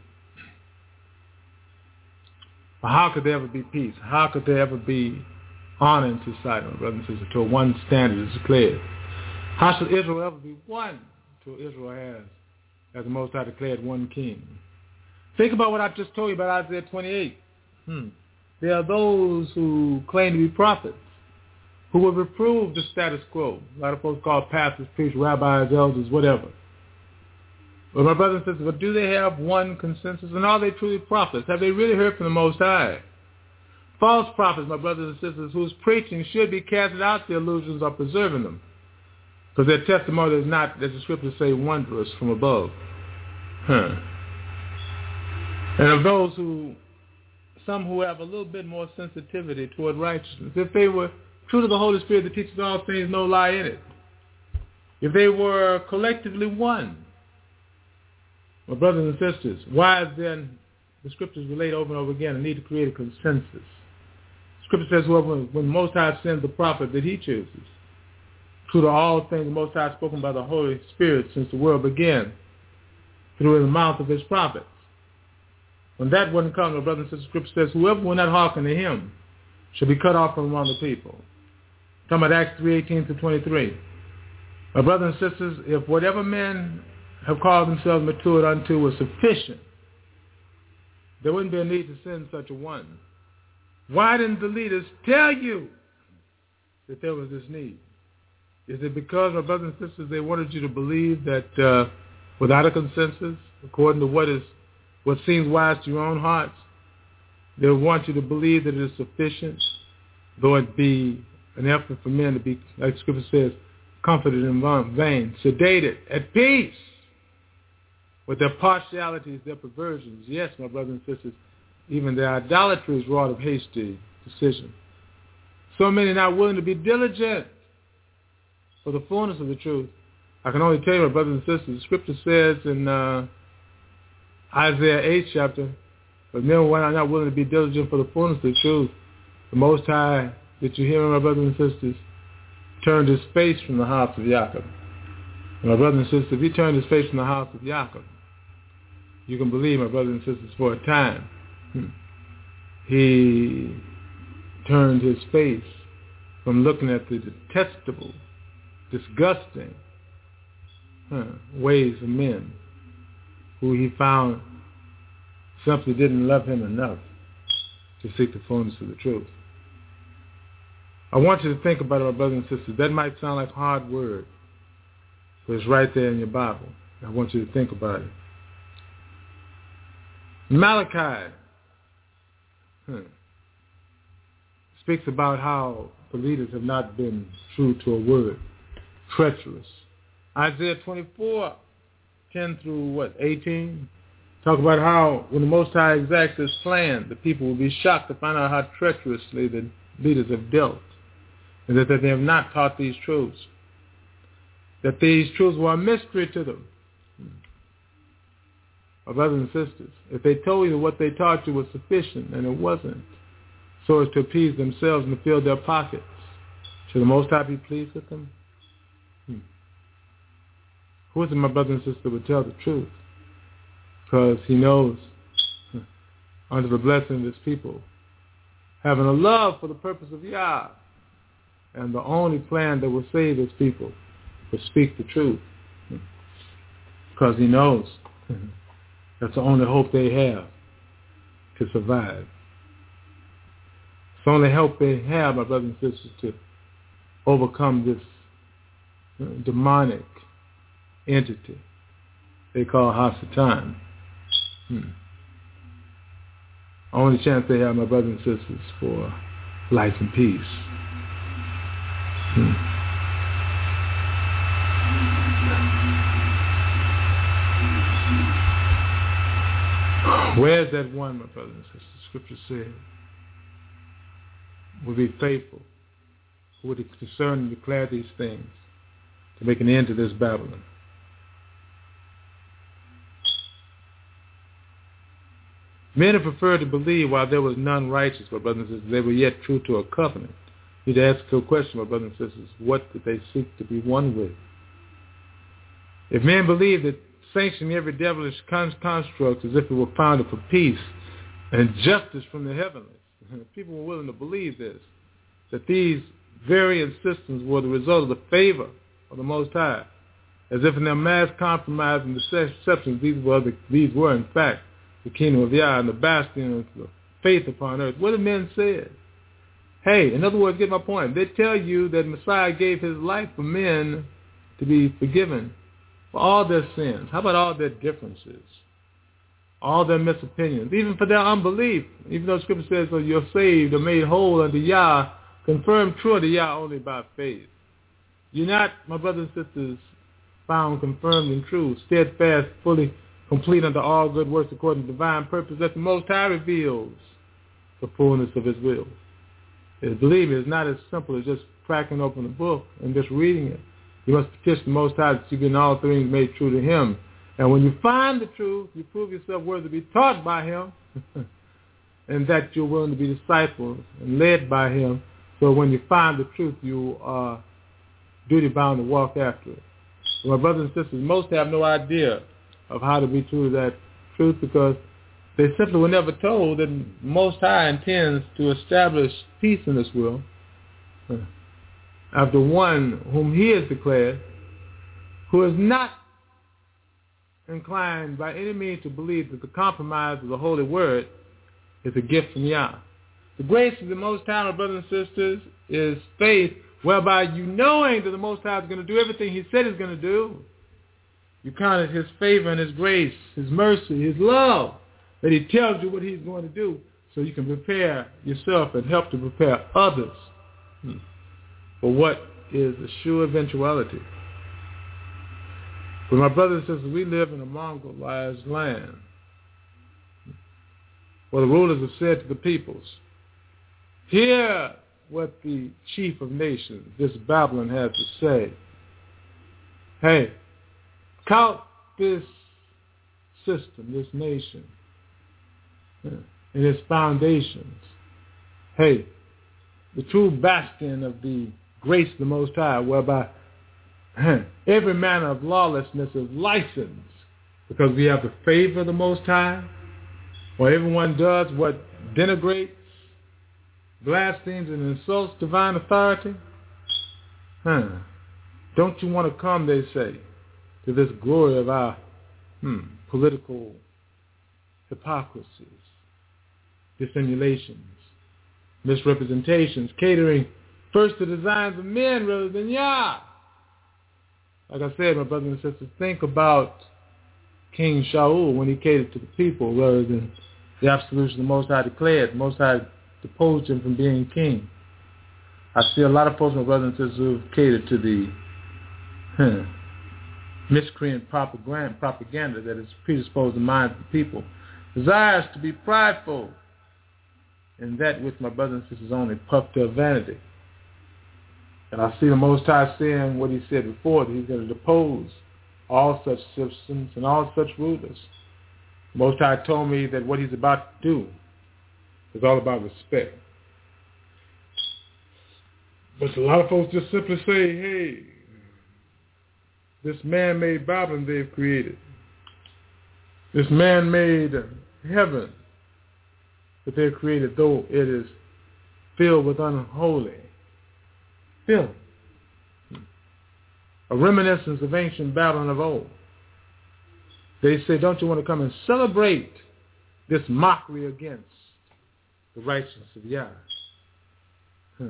But how could there ever be peace? How could there ever be honor in society, my brothers and sisters, till one standard is declared? How should Israel ever be one till Israel has, as the Most High declared, one king? Think about what I just told you about Isaiah twenty-eight. Hmm. There are those who claim to be prophets, who will reprove the status quo. A lot of folks call pastors, priests, rabbis, elders, whatever. But my brothers and sisters, but do they have one consensus? And are they truly prophets? Have they really heard from the Most High? False prophets, my brothers and sisters, whose preaching should be casting out the illusions of preserving them. Because their testimony is not, as the scriptures say, wondrous from above. Huh. And of those who, some who have a little bit more sensitivity toward righteousness, if they were true to the Holy Spirit that teaches all things, no lie in it, if they were collectively one, my brothers and sisters, why is then the scriptures relate over and over again and need to create a consensus? Scripture says, well, when, when Most High sends the prophet that he chooses, true to all things the Most High spoken by the Holy Spirit since the world began, through the mouth of his prophets. When that wouldn't come, my brothers and sisters, Scripture says, whoever will not hearken to him shall be cut off from among the people. Talking about Acts three eighteen to twenty-three. My brothers and sisters, if whatever men have called themselves matured unto was sufficient, there wouldn't be a need to send such a one. Why didn't the leaders tell you that there was this need? Is it because, my brothers and sisters, they wanted you to believe that uh, without a consensus, according to what is what seems wise to your own hearts, they want you to believe that it is sufficient, though it be an effort for men to be, like Scripture says, comforted in vain, sedated, at peace with their partialities, their perversions. Yes, my brothers and sisters, even their idolatry is wrought of hasty decision. So many not willing to be diligent for the fullness of the truth. I can only tell you, my brothers and sisters, the Scripture says in uh, Isaiah eighth chapter, but men were not willing to be diligent for the fullness of the truth. The Most High, did you hear me, my brothers and sisters, turned his face from the house of Jacob. And my brothers and sisters, if he turned his face from the house of Jacob, you can believe, my brothers and sisters, for a time, hmm, he turned his face from looking at the detestable, disgusting huh, ways of men who he found simply didn't love him enough to seek the fullness of the truth. I want you to think about it, my brothers and sisters. That might sound like a hard word, but it's right there in your Bible. I want you to think about it. Malachi hmm, speaks about how the leaders have not been true to a word, treacherous. Isaiah twenty-four, ten through what, eighteen? Talk about how when the Most High exacts his plan, the people will be shocked to find out how treacherously the leaders have dealt, and that, that they have not taught these truths, that these truths were a mystery to them. My brothers and sisters, if they told you that what they taught you was sufficient, and it wasn't, so as to appease themselves and to fill their pockets, should the Most High be pleased with them? Hmm. Who is it, my brother and sister, would tell the truth? Because he knows, under the blessing of his people, having a love for the purpose of Yah, and the only plan that will save his people will speak the truth. Because he knows that's the only hope they have to survive. It's the only hope they have, my brothers and sisters, to overcome this demonic entity they call Hasatan. Hmm. Only chance they have, my brothers and sisters, for life and peace. Hmm. Where's that one, my brothers and sisters? Scripture said, will be faithful, who would discern and declare these things to make an end to this Babylon. Men have preferred to believe while there was none righteous, my brothers and sisters, they were yet true to a covenant. You need to ask a question, my brothers and sisters, what did they seek to be one with? If men believe that sanctioning every devilish construct as if it were founded for peace and justice from the heavens, people were willing to believe this, that these various systems were the result of the favor of the Most High, as if in their mass compromise and deception, these were, the, these were in fact the kingdom of Yah and the bastion of the faith upon earth. What did men say? Hey, in other words, get my point. They tell you that Messiah gave his life for men to be forgiven for all their sins. How about all their differences? All their misopinions, even for their unbelief. Even though Scripture says, so you're saved or made whole unto Yah, confirmed true unto Yah only by faith. You're not, my brothers and sisters, found confirmed in truth, steadfast, fully complete unto all good works according to divine purpose that the Most High reveals the fullness of his will. And believe me, it's not as simple as just cracking open a book and just reading it. You must petition the Most High that you get all things made true to him. And when you find the truth, you prove yourself worthy to be taught by him and that you're willing to be discipled and led by him. So when you find the truth, you are duty-bound to walk after it. So my brothers and sisters, most have no idea of how to be true to that truth because they simply were never told that Most High intends to establish peace in this world after one whom he has declared, who is not inclined by any means to believe that the compromise of the Holy Word is a gift from Yah. The grace of the Most High, my brothers and sisters, is faith, whereby you knowing that the Most High is going to do everything he said he's going to do, you count it his favor and his grace, his mercy, his love, that he tells you what he's going to do so you can prepare yourself and help to prepare others. Hmm. for what is a sure eventuality. But my brothers and sisters, we live in a Mongolized land where the rulers have said to the peoples, hear what the chief of nations, this Babylon, has to say. Hey, count this system, this nation, and its foundations. Hey, the true bastion of the grace of the Most High, whereby every manner of lawlessness is licensed because we have the favor of the Most High, or everyone does what denigrates, blasphemes, and insults divine authority. Huh. Don't you want to come, they say, to this glory of our hmm, political hypocrisies, dissimulations, misrepresentations, catering first to the designs of men rather than Yah. Like I said, my brothers and sisters, think about King Shaul when he catered to the people rather than the absolution the Most High declared. The Most High deposed him from being king. I see a lot of folks, my brothers and sisters, who have catered to the huh, miscreant propaganda, propaganda that has predisposed the minds of the people. Desires to be prideful, and that which my brothers and sisters only puff their vanity. And I see the Most High saying what he said before, that he's going to depose all such systems and all such rulers. The Most High told me that what he's about to do is all about respect. But a lot of folks just simply say, hey, this man-made Babylon they've created, this man-made heaven that they've created, though it is filled with unholy filth, a reminiscence of ancient Babylon of old. They say, don't you want to come and celebrate this mockery against the righteousness of Yah? Hmm.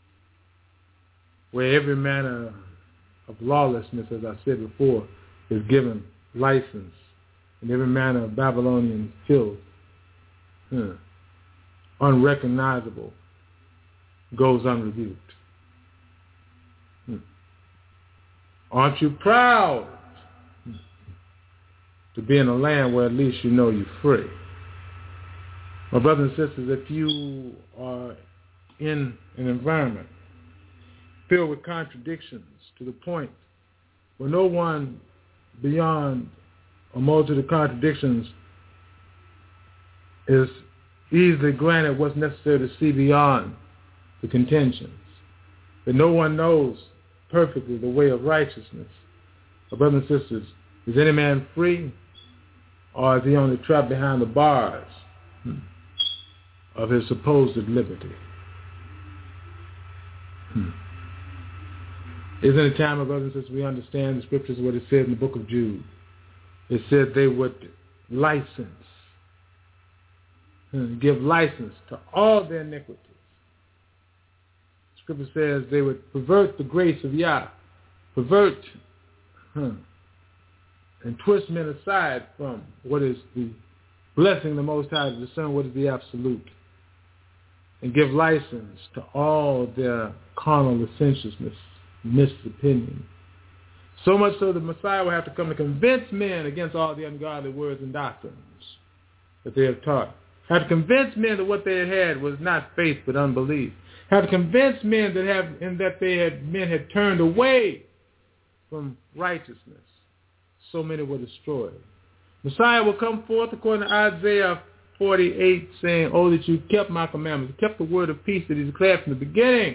Where every manner of lawlessness, as I said before, is given license, and every manner of Babylonian filth, hmm, unrecognizable, goes unrebuked. Hmm. Aren't you proud to be in a land where at least you know you're free? My brothers and sisters, if you are in an environment filled with contradictions to the point where no one beyond a multitude of contradictions is easily granted what's necessary to see beyond the contentions, that no one knows perfectly the way of righteousness. My brothers and sisters, is any man free, or is he only trapped behind the bars hmm, of his supposed liberty? Hmm. Isn't it time, my brothers and sisters, we understand the scriptures, what it said in the book of Jude? It said they would license, hmm, give license to all their iniquities. Scripture says they would pervert the grace of Yah, pervert hmm, and twist men aside from what is the blessing of the Most High to discern what is the absolute, and give license to all their carnal licentiousness, missed opinion. So much so the Messiah will have to come to convince men against all the ungodly words and doctrines that they have taught. Have to convince men that what they had had was not faith but unbelief. Have to convince men that have in that they had men had turned away from righteousness. So many were destroyed. Messiah will come forth according to Isaiah forty-eight, saying, oh, that you kept my commandments, kept the word of peace that he declared from the beginning.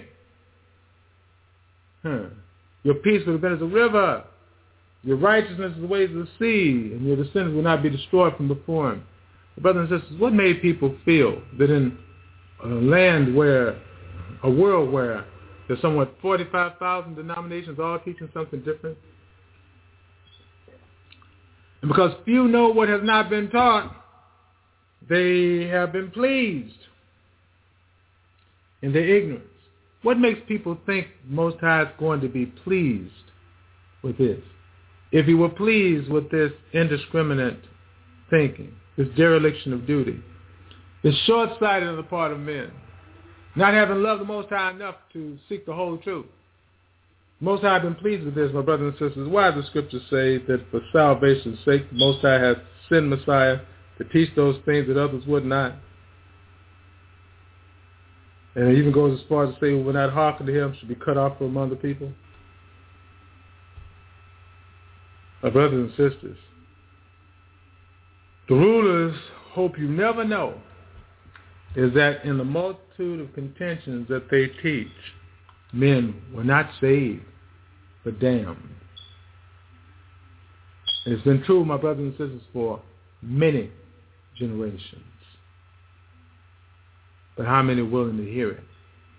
Huh. Your peace would have been as a river. Your righteousness is the waves of the sea, and your descendants will not be destroyed from before him. Brothers and sisters, what made people feel that in a land where, a world where there's somewhat forty-five thousand denominations all teaching something different, and because few know what has not been taught, they have been pleased in their ignorance. What makes people think Most High is going to be pleased with this? If he were pleased with this indiscriminate thinking, this dereliction of duty, this short-sighted on the part of men, not having loved the Most High enough to seek the whole truth, Most High have been pleased with this, my brothers and sisters. Why does the scripture say that for salvation's sake, the Most High has sent Messiah to teach those things that others would not? And it even goes as far as to say who will not hearken to him should be cut off from among the people. My brothers and sisters, the rulers hope you never know is that in the multitude of contentions that they teach, men were not saved, but damned. And it's been true, my brothers and sisters, for many generations. But how many are willing to hear it?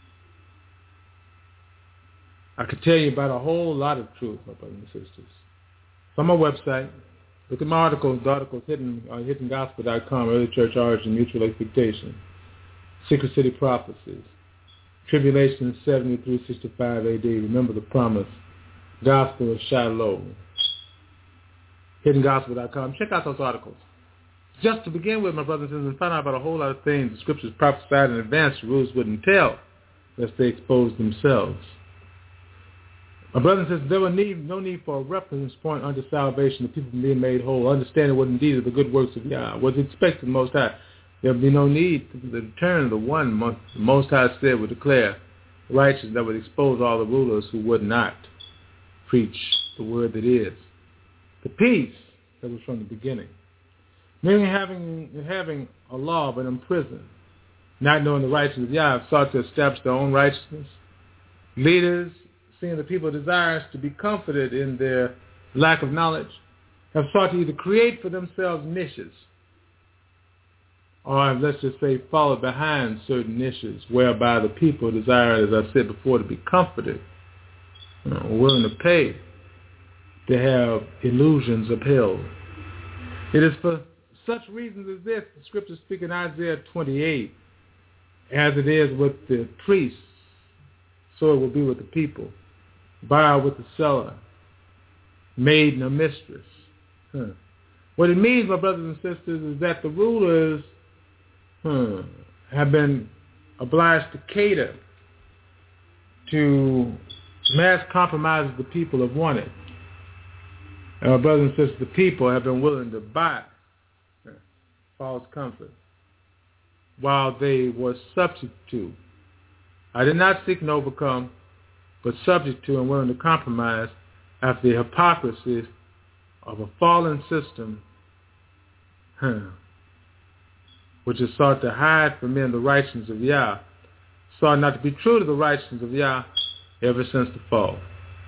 I could tell you about a whole lot of truth, my brothers and sisters. It's on my website. Look at my articles. The articles hidden on hidden gospel dot com, Early Church Origin, Mutual Expectation, Secret City Prophecies, Tribulation seventy through sixty-five A D, Remember the Promise, Gospel of Shiloh, hidden gospel dot com. Check out those articles. Just to begin with, my brothers and sisters, and find out about a whole lot of things the scriptures prophesied in advance the rulers wouldn't tell, lest they expose themselves. My brothers and sisters, there was need, no need for a reference point unto salvation, the people being made whole, understanding what indeed are the good works of Yah, was expected of the Most High. There would be no need to return the one the Most High said would declare righteous, that would expose all the rulers who would not preach the word that is. The peace that was from the beginning. Many having having a law but imprisoned, not knowing the righteousness of Yah, have sought to establish their own righteousness. Leaders, seeing the people desires to be comforted in their lack of knowledge, have sought to either create for themselves niches, or let's just say followed behind certain niches, whereby the people desire, as I said before, to be comforted, you know, willing to pay to have illusions upheld. It is for such reasons as this, the scriptures speak in Isaiah twenty-eight, as it is with the priests, so it will be with the people. Buyer with the seller, maiden or mistress. Huh. What it means, my brothers and sisters, is that the rulers huh, have been obliged to cater to mass compromises the people have wanted. And my brothers and sisters, the people have been willing to buy huh, false comfort while they were subject to. I did not seek and overcome, but subject to and willing to compromise after the hypocrisy of a fallen system, huh, which has sought to hide from men the righteousness of Yah, sought not to be true to the righteousness of Yah ever since the fall.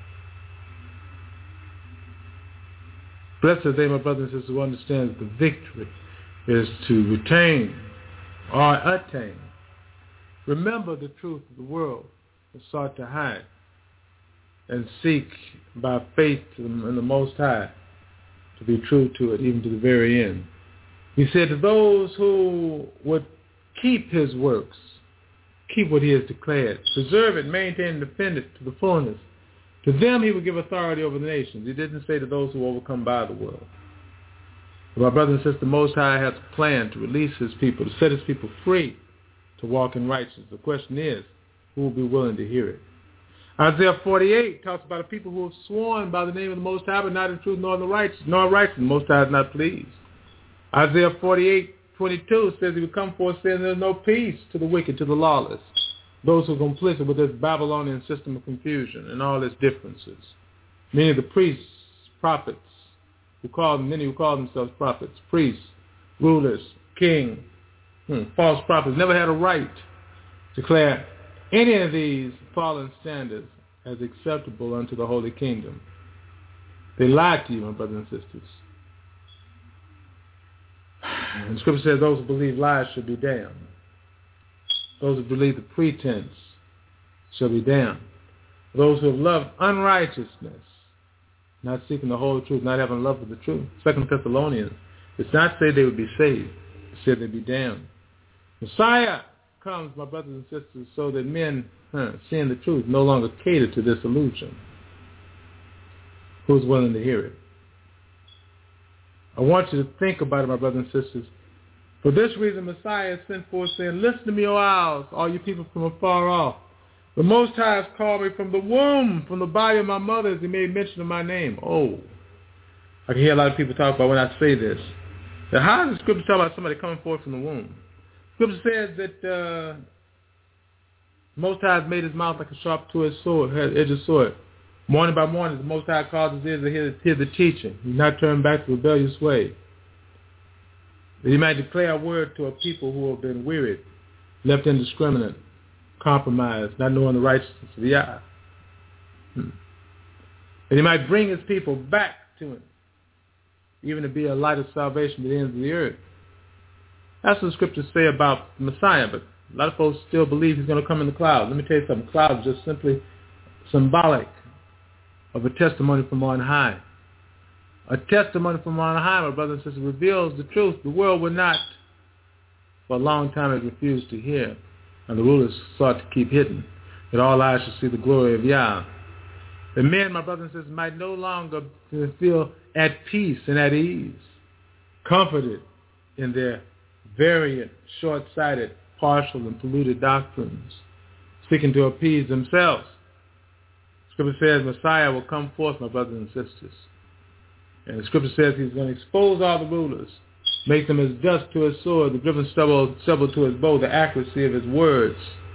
Blessed are they, my brothers and sisters, who understand that the victory is to retain or attain. Remember the truth of the world is sought to hide, and seek by faith in the Most High to be true to it, even to the very end. He said to those who would keep his works, keep what he has declared, preserve it, maintain and defend it to the fullness, to them he would give authority over the nations. He didn't say to those who overcome by the world. But my brothers and sisters, the Most High has a plan to release his people, to set his people free, to walk in righteousness. The question is, who will be willing to hear it? Isaiah forty-eight talks about a people who have sworn by the name of the Most High, but not in truth nor in the righteous, nor righteous. The Most High is not pleased. Isaiah forty-eight twenty-two says he would come forth saying there's no peace to the wicked, to the lawless, those who are complicit with this Babylonian system of confusion and all its differences. Many of the priests, prophets, who call many who call themselves prophets, priests, rulers, king, hmm, false prophets, never had a right to declare any of these fallen standards as acceptable unto the Holy Kingdom. They lied to you, my brothers and sisters. And the scripture says those who believe lies should be damned. Those who believe the pretense shall be damned. Those who have loved unrighteousness, not seeking the whole truth, not having love for the truth. Second Thessalonians, it's not say they would be saved. It said they'd be damned. Messiah comes, my brothers and sisters, so that men, huh, seeing the truth, no longer cater to this illusion. Who's willing to hear it? I want you to think about it, my brothers and sisters. For this reason, Messiah is sent forth saying, listen to me, O isles, all you people from afar off. The Most High has called me from the womb, from the body of my mother, as he made mention of my name. Oh, I can hear a lot of people talk about when I say this. Now, how does the scripture talk about somebody coming forth from the womb? Scripture says that uh, Most High has made his mouth like a sharp two-edged sword, edge of sword. Morning by morning, the Most High causes his ears to hear, hear the teaching. He's not turned back to rebellious way. That he might declare a word to a people who have been wearied, left indiscriminate, compromised, not knowing the righteousness of Yah. Hmm. That he might bring his people back to him, even to be a light of salvation to the ends of the earth. That's what the scriptures say about the Messiah, but a lot of folks still believe he's going to come in the clouds. Let me tell you something. Clouds are just simply symbolic of a testimony from on high. A testimony from on high, my brothers and sisters, reveals the truth. The world would not, for a long time, have refused to hear, and the rulers sought to keep hidden, that all eyes should see the glory of Yah. The men, my brothers and sisters, might no longer feel at peace and at ease, comforted in their variant, short-sighted, partial, and polluted doctrines, seeking to appease themselves. Scripture says Messiah will come forth, my brothers and sisters. And the scripture says he's going to expose all the rulers, make them as dust to his sword, the driven stubble, stubble to his bow, the accuracy of his words.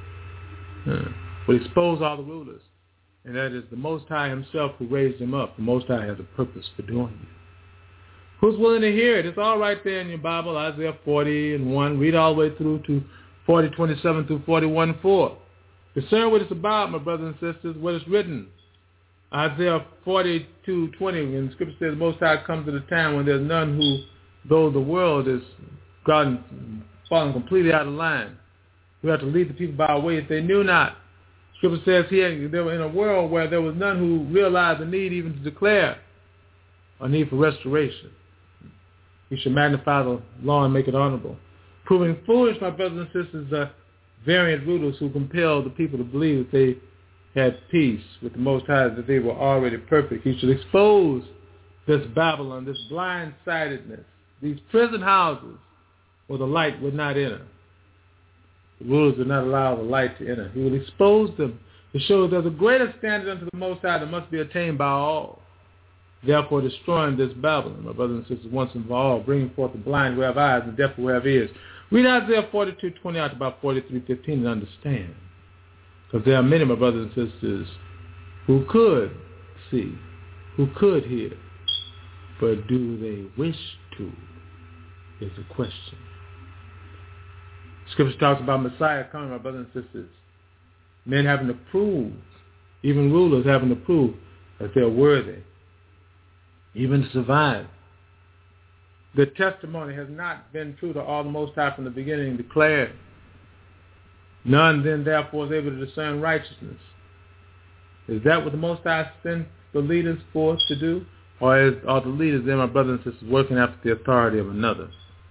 Hmm. Will expose all the rulers. And that is the Most High himself who raised him up. The Most High has a purpose for doing it. Who's willing to hear it? It's all right there in your Bible, Isaiah forty and one. Read all the way through to forty, twenty-seven through forty-one, four. Discern what it's about, my brothers and sisters, what it's written. Isaiah forty-two, twenty, when the scripture says the Most High comes at a time when there's none who, though the world is gotten, fallen completely out of line, who have to lead the people by a way that they knew not. Scripture says here they were in a world where there was none who realized the need even to declare a need for restoration. He should magnify the law and make it honorable. Proving foolish, my brothers and sisters, the variant rulers who compelled the people to believe that they had peace with the Most High, that they were already perfect. He should expose this Babylon, this blind-sightedness, these prison houses where the light would not enter. The rulers would not allow the light to enter. He will expose them to show that there's a greater standard unto the Most High that must be attained by all. Therefore destroying this Babylon, my brothers and sisters, once and for all, bringing forth the blind who have eyes and the deaf who have ears. Read Isaiah forty-two, twenty out to about forty-three, fifteen and understand. Because there are many, my brothers and sisters, who could see, who could hear, but do they wish to, is the question. Scripture talks about Messiah coming, my brothers and sisters. Men having to prove, even rulers having to prove that they're worthy, even to survive. The testimony has not been true to all the Most High from the beginning declared. None then therefore is able to discern righteousness. Is that what the Most High sent the leaders forth to do? Or is, are the leaders then, my brothers and sisters, working after the authority of another?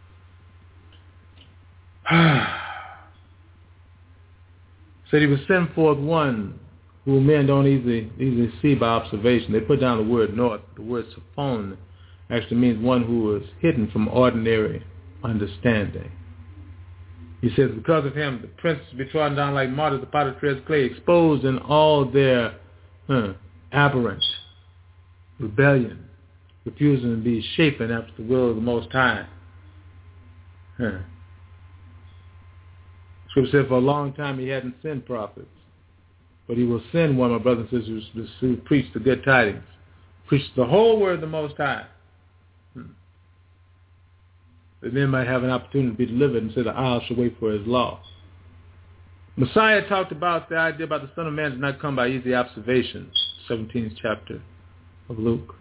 Said he would send forth one who men don't easily easily see by observation. They put down the word north. The word Saphon actually means one who is hidden from ordinary understanding. He says, because of him, the princes be trodden down like martyrs, the potter treads clay, exposed in all their huh, aberrant rebellion, refusing to be shapen after the will of the Most High. Huh. Scripture said for a long time he hadn't sent prophets. But he will send one, my brothers and sisters, to preach the good tidings. Preach the whole word of the Most High. Hmm. That men might have an opportunity to be delivered and say the isle should wait for his law. Messiah talked about the idea about the Son of Man does not come by easy observation. seventeenth chapter of Luke.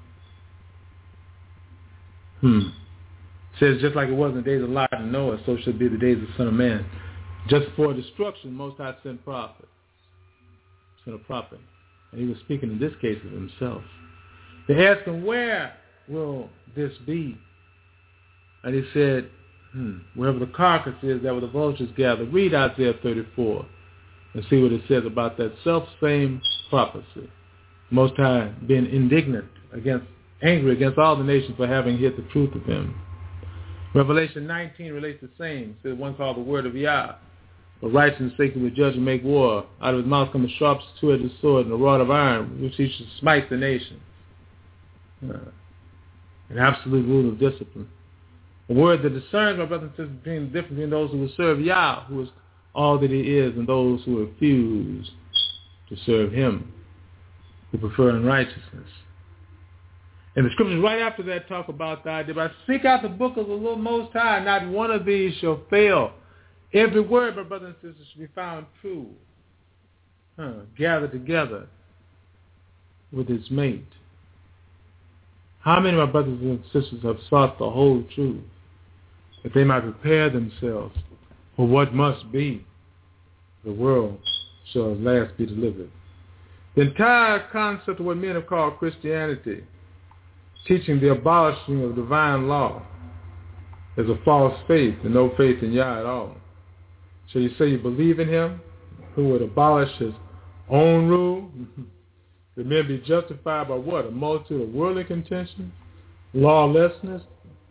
Hmm. It says just like it was in the days of Lot and Noah, so should be the days of the Son of Man. Just for destruction, Most High sent prophets. Sent a prophet. And he was speaking in this case of himself. They asked him, where will this be? And he said, hmm, wherever the carcass is, there where the vultures gather. Read Isaiah thirty-four and see what it says about that self-same prophecy. Most High being indignant, against, angry against all the nations for having hid the truth of him. Revelation nineteen relates the same. It says one called the Word of Yah. For righteousness' sake he will judge and make war. Out of his mouth comes a sharp two-edged sword and a rod of iron, which he shall smite the nations. Uh, an absolute rule of discipline. A word that discerns, my brothers and sisters, between the difference between those who will serve Yah, who is all that he is, and those who refuse to serve him, who prefer unrighteousness. And the scriptures right after that talk about the idea, but seek out the book of the Lord Most High, not one of these shall fail. Every word, my brothers and sisters, shall be found true. Huh. Gathered together with its mate. How many of my brothers and sisters have sought the whole truth, that they might prepare themselves for what must be? The world shall at last be delivered. The entire concept of what men have called Christianity, teaching the abolishing of divine law, is a false faith and no faith in Yah at all. So you say you believe in him, who would abolish his own rule? That men be justified by what? A multitude of worldly contention? Lawlessness?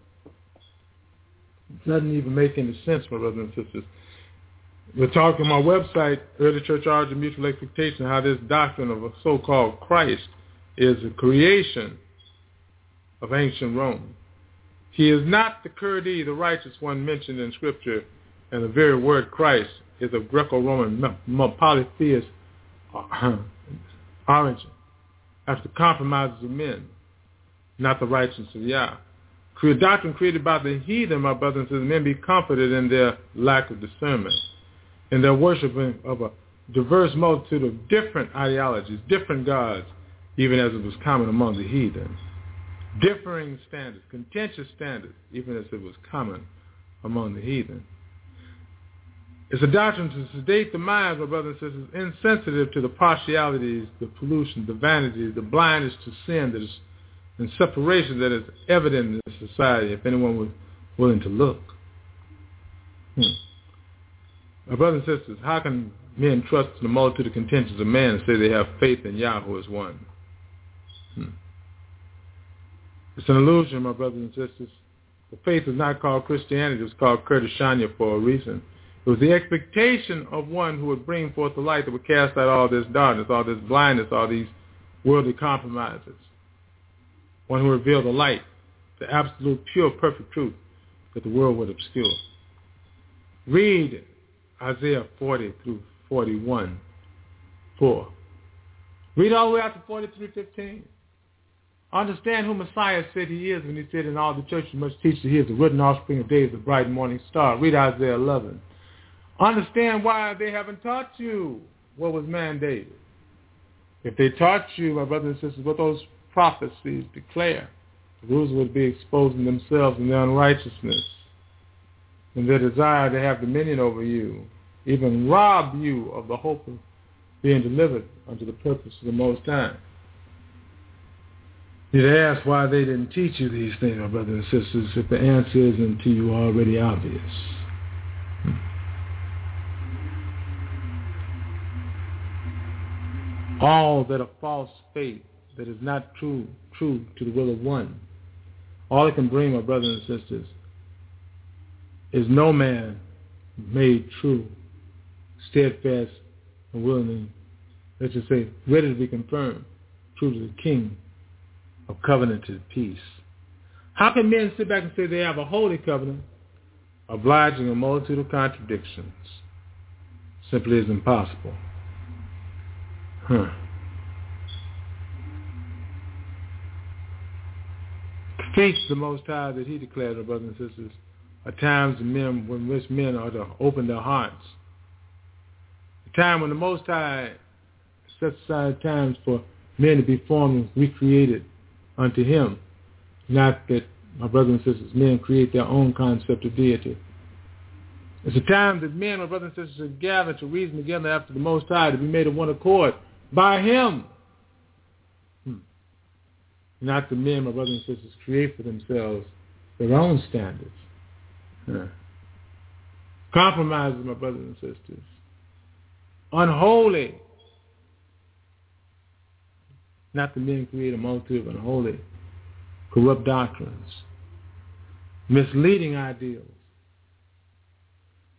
It doesn't even make any sense, my brothers and sisters. We're talking on my website, Early Church Origin Mutual Expectation, how this doctrine of a so-called Christ is a creation of ancient Rome. He is not the Kurdi, the righteous one mentioned in Scripture, and the very word Christ is of Greco-Roman polytheist origin, after the compromises of men, not the righteousness of Yah. A doctrine created by the heathen, my brothers and sisters, men be comforted in their lack of discernment, in their worshiping of a diverse multitude of different ideologies, different gods, even as it was common among the heathen. Differing standards, contentious standards, even as it was common among the heathen. It's a doctrine to sedate the minds, my brothers and sisters, insensitive to the partialities, the pollution, the vanities, the blindness to sin that is and separation that is evident in this society, if anyone was willing to look. Hmm. My brothers and sisters, how can men trust in the multitude of contentions of man and say they have faith in Yah who is one? Hmm. It's an illusion, my brothers and sisters. The faith is not called Christianity. It was called Kurdishania for a reason. It was the expectation of one who would bring forth the light that would cast out all this darkness, all this blindness, all these worldly compromises. One who would reveal the light, the absolute, pure, perfect truth that the world would obscure. Read Isaiah forty through forty-one, four. Read all the way out to forty-three fifteen. Understand who Messiah said he is when he said in all the churches must teach that he is the written offspring of David, the bright morning star. Read Isaiah eleven. Understand why they haven't taught you what was mandated. If they taught you, my brothers and sisters, what those prophecies declare, the rulers would be exposing themselves in their unrighteousness and their desire to have dominion over you, even rob you of the hope of being delivered unto the purpose of the Most High. You'd ask why they didn't teach you these things, my brothers and sisters, if the answer isn't to you already obvious. All that a false faith that is not true, true to the will of one, all it can bring, my brothers and sisters, is no man made true, steadfast, and willing, let's just say, ready to be confirmed, true to the King of covenanted peace. How can men sit back and say they have a holy covenant, obliging a multitude of contradictions? Simply is impossible. Huh. The feats the Most High that he declared, our brothers and sisters, are times when men, when which men are to open their hearts. The time when the Most High sets aside times for men to be formed and recreated unto him. Not that, my brothers and sisters, men create their own concept of deity. It's a time that men, my brothers and sisters, are gathered to reason together after the Most High, to be made of one accord by him. Hmm. Not the men, my brothers and sisters, create for themselves their own standards. Huh. Compromises, my brothers and sisters. Unholy. Not the men create a multitude of unholy, corrupt doctrines, misleading ideals.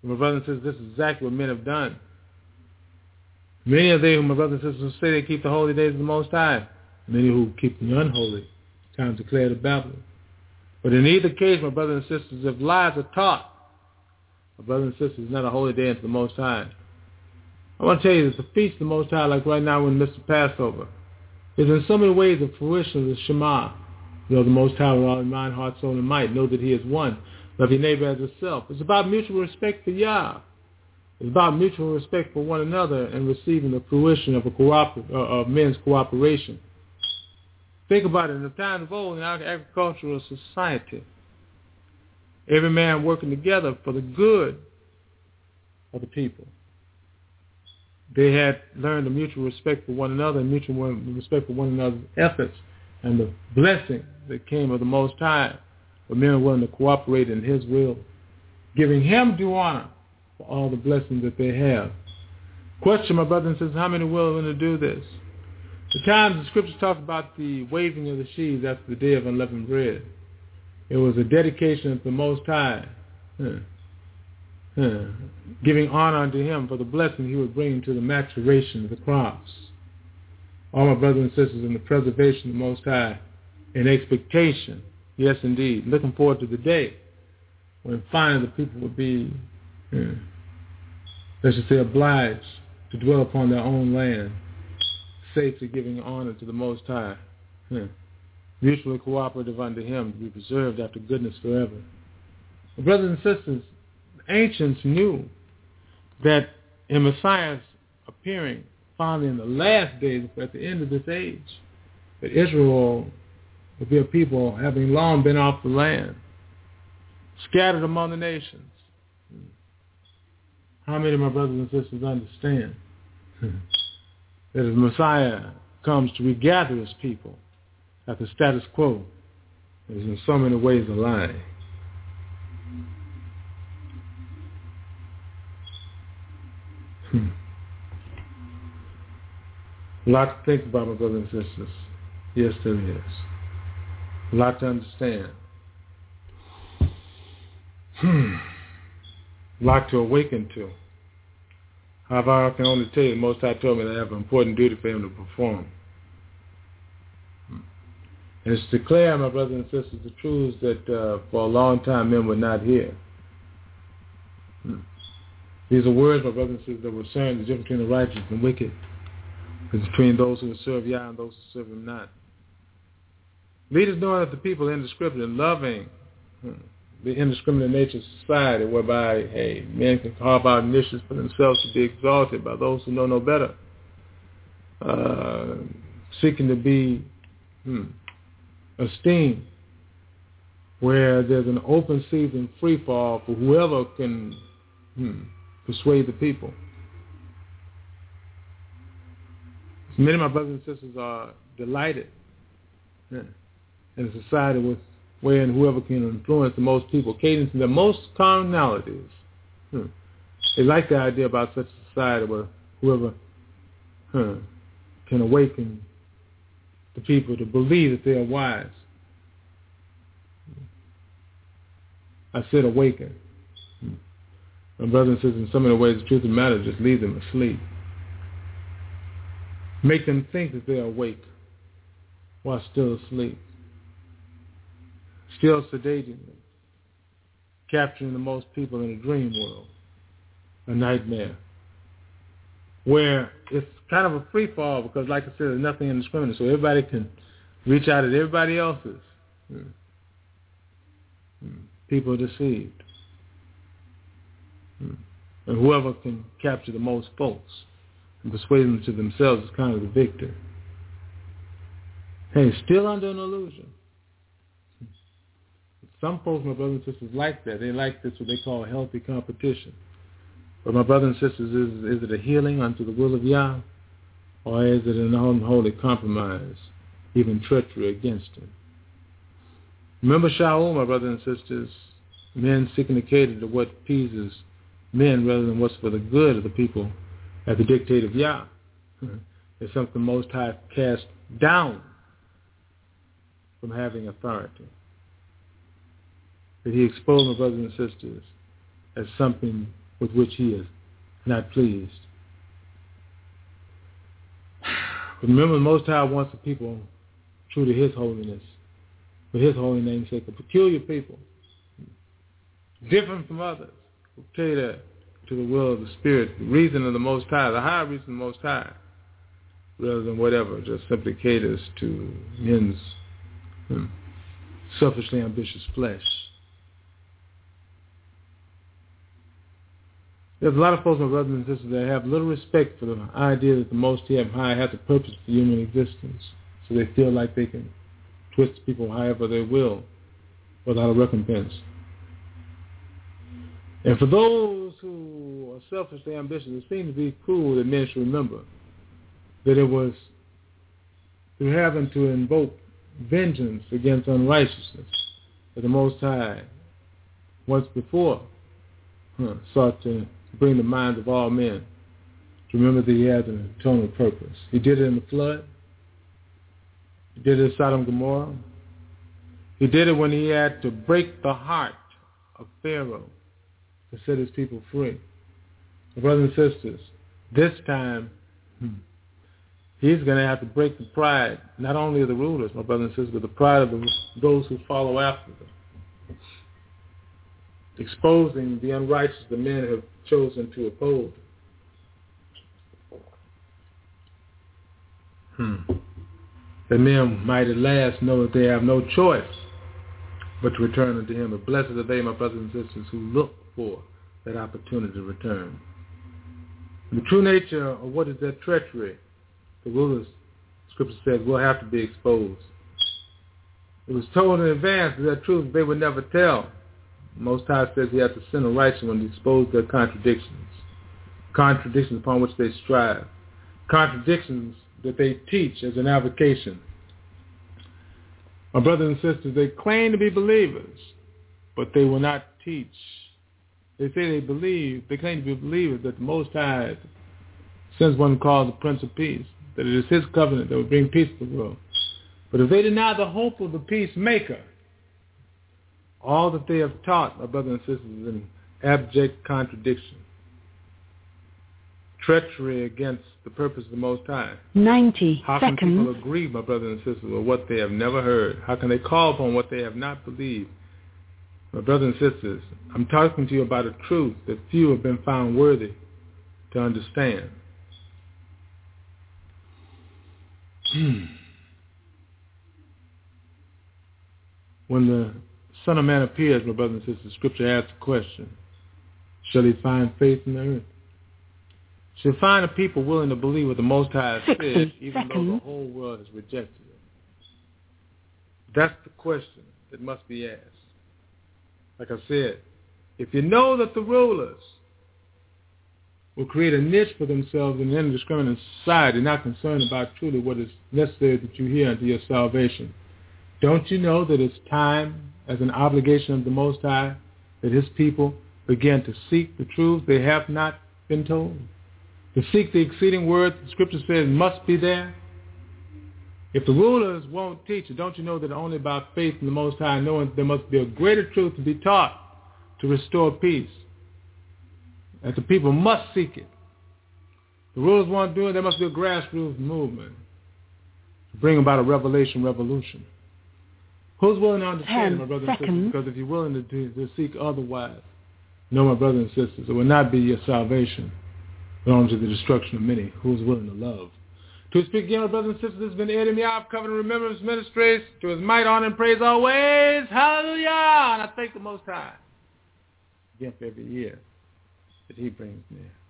My brothers and sisters, this is exactly what men have done. Many of they, my brothers and sisters, say they keep the holy days of the Most High. Many who keep the unholy times declared of Babylon. But in either case, my brothers and sisters, if lies are taught, my brothers and sisters, it's not a holy day unto the Most High. I want to tell you that the feast of the Most High, like right now when Mister Passover, is in so many ways the fruition of the Shema. You know, the Most High with all in mind, heart, soul, and might. Know that He is one. Love your neighbor as yourself. It's about mutual respect for Yah. It's about mutual respect for one another and receiving the fruition of a cooper- uh, of men's cooperation. Think about it. In the time of old, in our agricultural society, every man working together for the good of the people. They had learned the mutual respect for one another and mutual respect for one another's efforts and the blessing that came of the Most High, for men willing to cooperate in His will, giving Him due honor for all the blessings that they have. Question, my brother and sisters, how many willing to do this? The times the scriptures talk about the waving of the sheaves after the day of unleavened bread. It was a dedication of the Most High, huh. Huh. giving honor unto Him for the blessing He would bring to the maturation of the crops. All my brothers and sisters, in the preservation of the Most High, in expectation, yes indeed, looking forward to the day when finally the people would be, huh, let's just say, obliged to dwell upon their own land, safely giving honor to the Most High, huh. mutually cooperative unto Him, to be preserved after goodness forever. My brothers and sisters, the ancients knew that in Messiah's appearing, finally in the last days, at the end of this age, that Israel would be a people having long been off the land, scattered among the nations. How many of my brothers and sisters understand that as Messiah comes to regather His people, that the status quo is in so many ways a lie? Hmm. A lot to think about, my brothers and sisters. Yes, there is. A lot to understand. Hmm. A lot to awaken to. However, I can only tell you, the Most High told me that I have an important duty for Him to perform. And it's to declare, my brothers and sisters, the truths that uh, for a long time men would not hear. Hmm. These are words, my brothers and sisters, that were saying the difference between the righteous and wicked. It's between those who serve Yah and those who serve Him not. Leaders knowing that the people are indiscriminate and loving hmm, the indiscriminate nature of society, whereby, hey, men can carve out niches for themselves to be exalted by those who know no better, uh, seeking to be hmm, esteemed, where there's an open season free fall for whoever can hmm, persuade the people. So many of my brothers and sisters are delighted yeah, in a society with wherein whoever can influence the most people, catering to the most commonalities. Hmm. They like the idea about such a society where whoever huh, can awaken the people to believe that they are wise. I said awaken. Hmm. My brothers and sisters, in so many ways, the truth of the matter, just leave them asleep. Make them think that they are awake while still asleep. Still sedating them. Capturing the most people in a dream world. A nightmare. Where it's kind of a free fall because, like I said, there's nothing indiscriminate. So everybody can reach out at everybody else's. Hmm. Hmm. People are deceived. Hmm. And whoever can capture the most folks and persuade them to themselves is kind of the victor. Hey, still under an illusion. Some folks, my brothers and sisters, like that. They like this, what they call healthy competition. But my brothers and sisters, is, is it a healing unto the will of Yah? Or is it an unholy compromise, even treachery against Him? Remember Shaul, my brothers and sisters, men seeking to cater to what pleases men rather than what's for the good of the people at the dictate of Yah. It's something Most High cast down from having authority. That He exposed, my brothers and sisters, as something with which he is not pleased. But remember, the Most High wants the people true to his holiness, for his holy name's sake, a peculiar people, different from others, who cater to the will of the Spirit, the reason of the Most High, the high reason of the Most High, rather than whatever just simply caters to men's hmm, selfishly ambitious flesh. There's a lot of folks, my brothers and sisters, that have little respect for the idea that the Most High has a purpose for human existence, so they feel like they can twist people however they will without a recompense. And for those who are selfishly ambitious, it seems to be cruel that men should remember that it was through having to invoke vengeance against unrighteousness that the Most High once before huh, sought to bring the minds of all men to remember that he has an eternal purpose. He did it in the flood. He did it in Sodom and Gomorrah. He did it when he had to break the heart of Pharaoh to set his people free. Brothers and sisters, this time hmm, he's going to have to break the pride, not only of the rulers, my brothers and sisters, but the pride of the, those who follow after them, exposing the unrighteous the men have chosen to uphold. Hmm. The men might at last know that they have no choice but to return unto him. But blessed are they, my brothers and sisters, who look for that opportunity to return. And the true nature of what is that treachery, the rulers, Scripture says, will have to be exposed. It was told in advance that that truth they would never tell. Most High says he has to send a righteous one to expose their contradictions, contradictions upon which they strive, contradictions that they teach as an avocation. My brothers and sisters, they claim to be believers, but they will not teach. They say they believe, they claim to be believers that the Most High sends one called the Prince of Peace, that it is his covenant that will bring peace to the world. But if they deny the hope of the peacemaker, all that they have taught, my brothers and sisters, is an abject contradiction, treachery against the purpose of the Most High. ninety How seconds. can people agree, my brothers and sisters, with what they have never heard? How can they call upon what they have not believed? My brothers and sisters, I'm talking to you about a truth that few have been found worthy to understand. Hmm. When the Son of Man appears, my brothers and sisters, Scripture asks the question, shall he find faith in the earth? Shall he find a people willing to believe what the Most High has said, even though the whole world has rejected it? That's the question that must be asked. Like I said, if you know that the rulers will create a niche for themselves in an indiscriminate society, not concerned about truly what is necessary that you hear unto your salvation, don't you know that it's time, as an obligation of the Most High, that his people begin to seek the truth they have not been told? To seek the exceeding word the Scripture says must be there? If the rulers won't teach it, don't you know that only by faith in the Most High, knowing there must be a greater truth to be taught to restore peace, that the people must seek it. The rulers won't do it, there must be a grassroots movement to bring about a revelation revolution. Who's willing to understand it, my brothers and sisters? Because if you're willing to, to, to seek otherwise, no, my brothers and sisters, it will not be your salvation, but only to the destruction of many. Who's willing to love? To speak again, my brothers and sisters, this has been Eddie Meow, Covenant Remembrance Ministries. To his might, honor, and praise always. Hallelujah! And I thank the Most High again for every year that he brings near.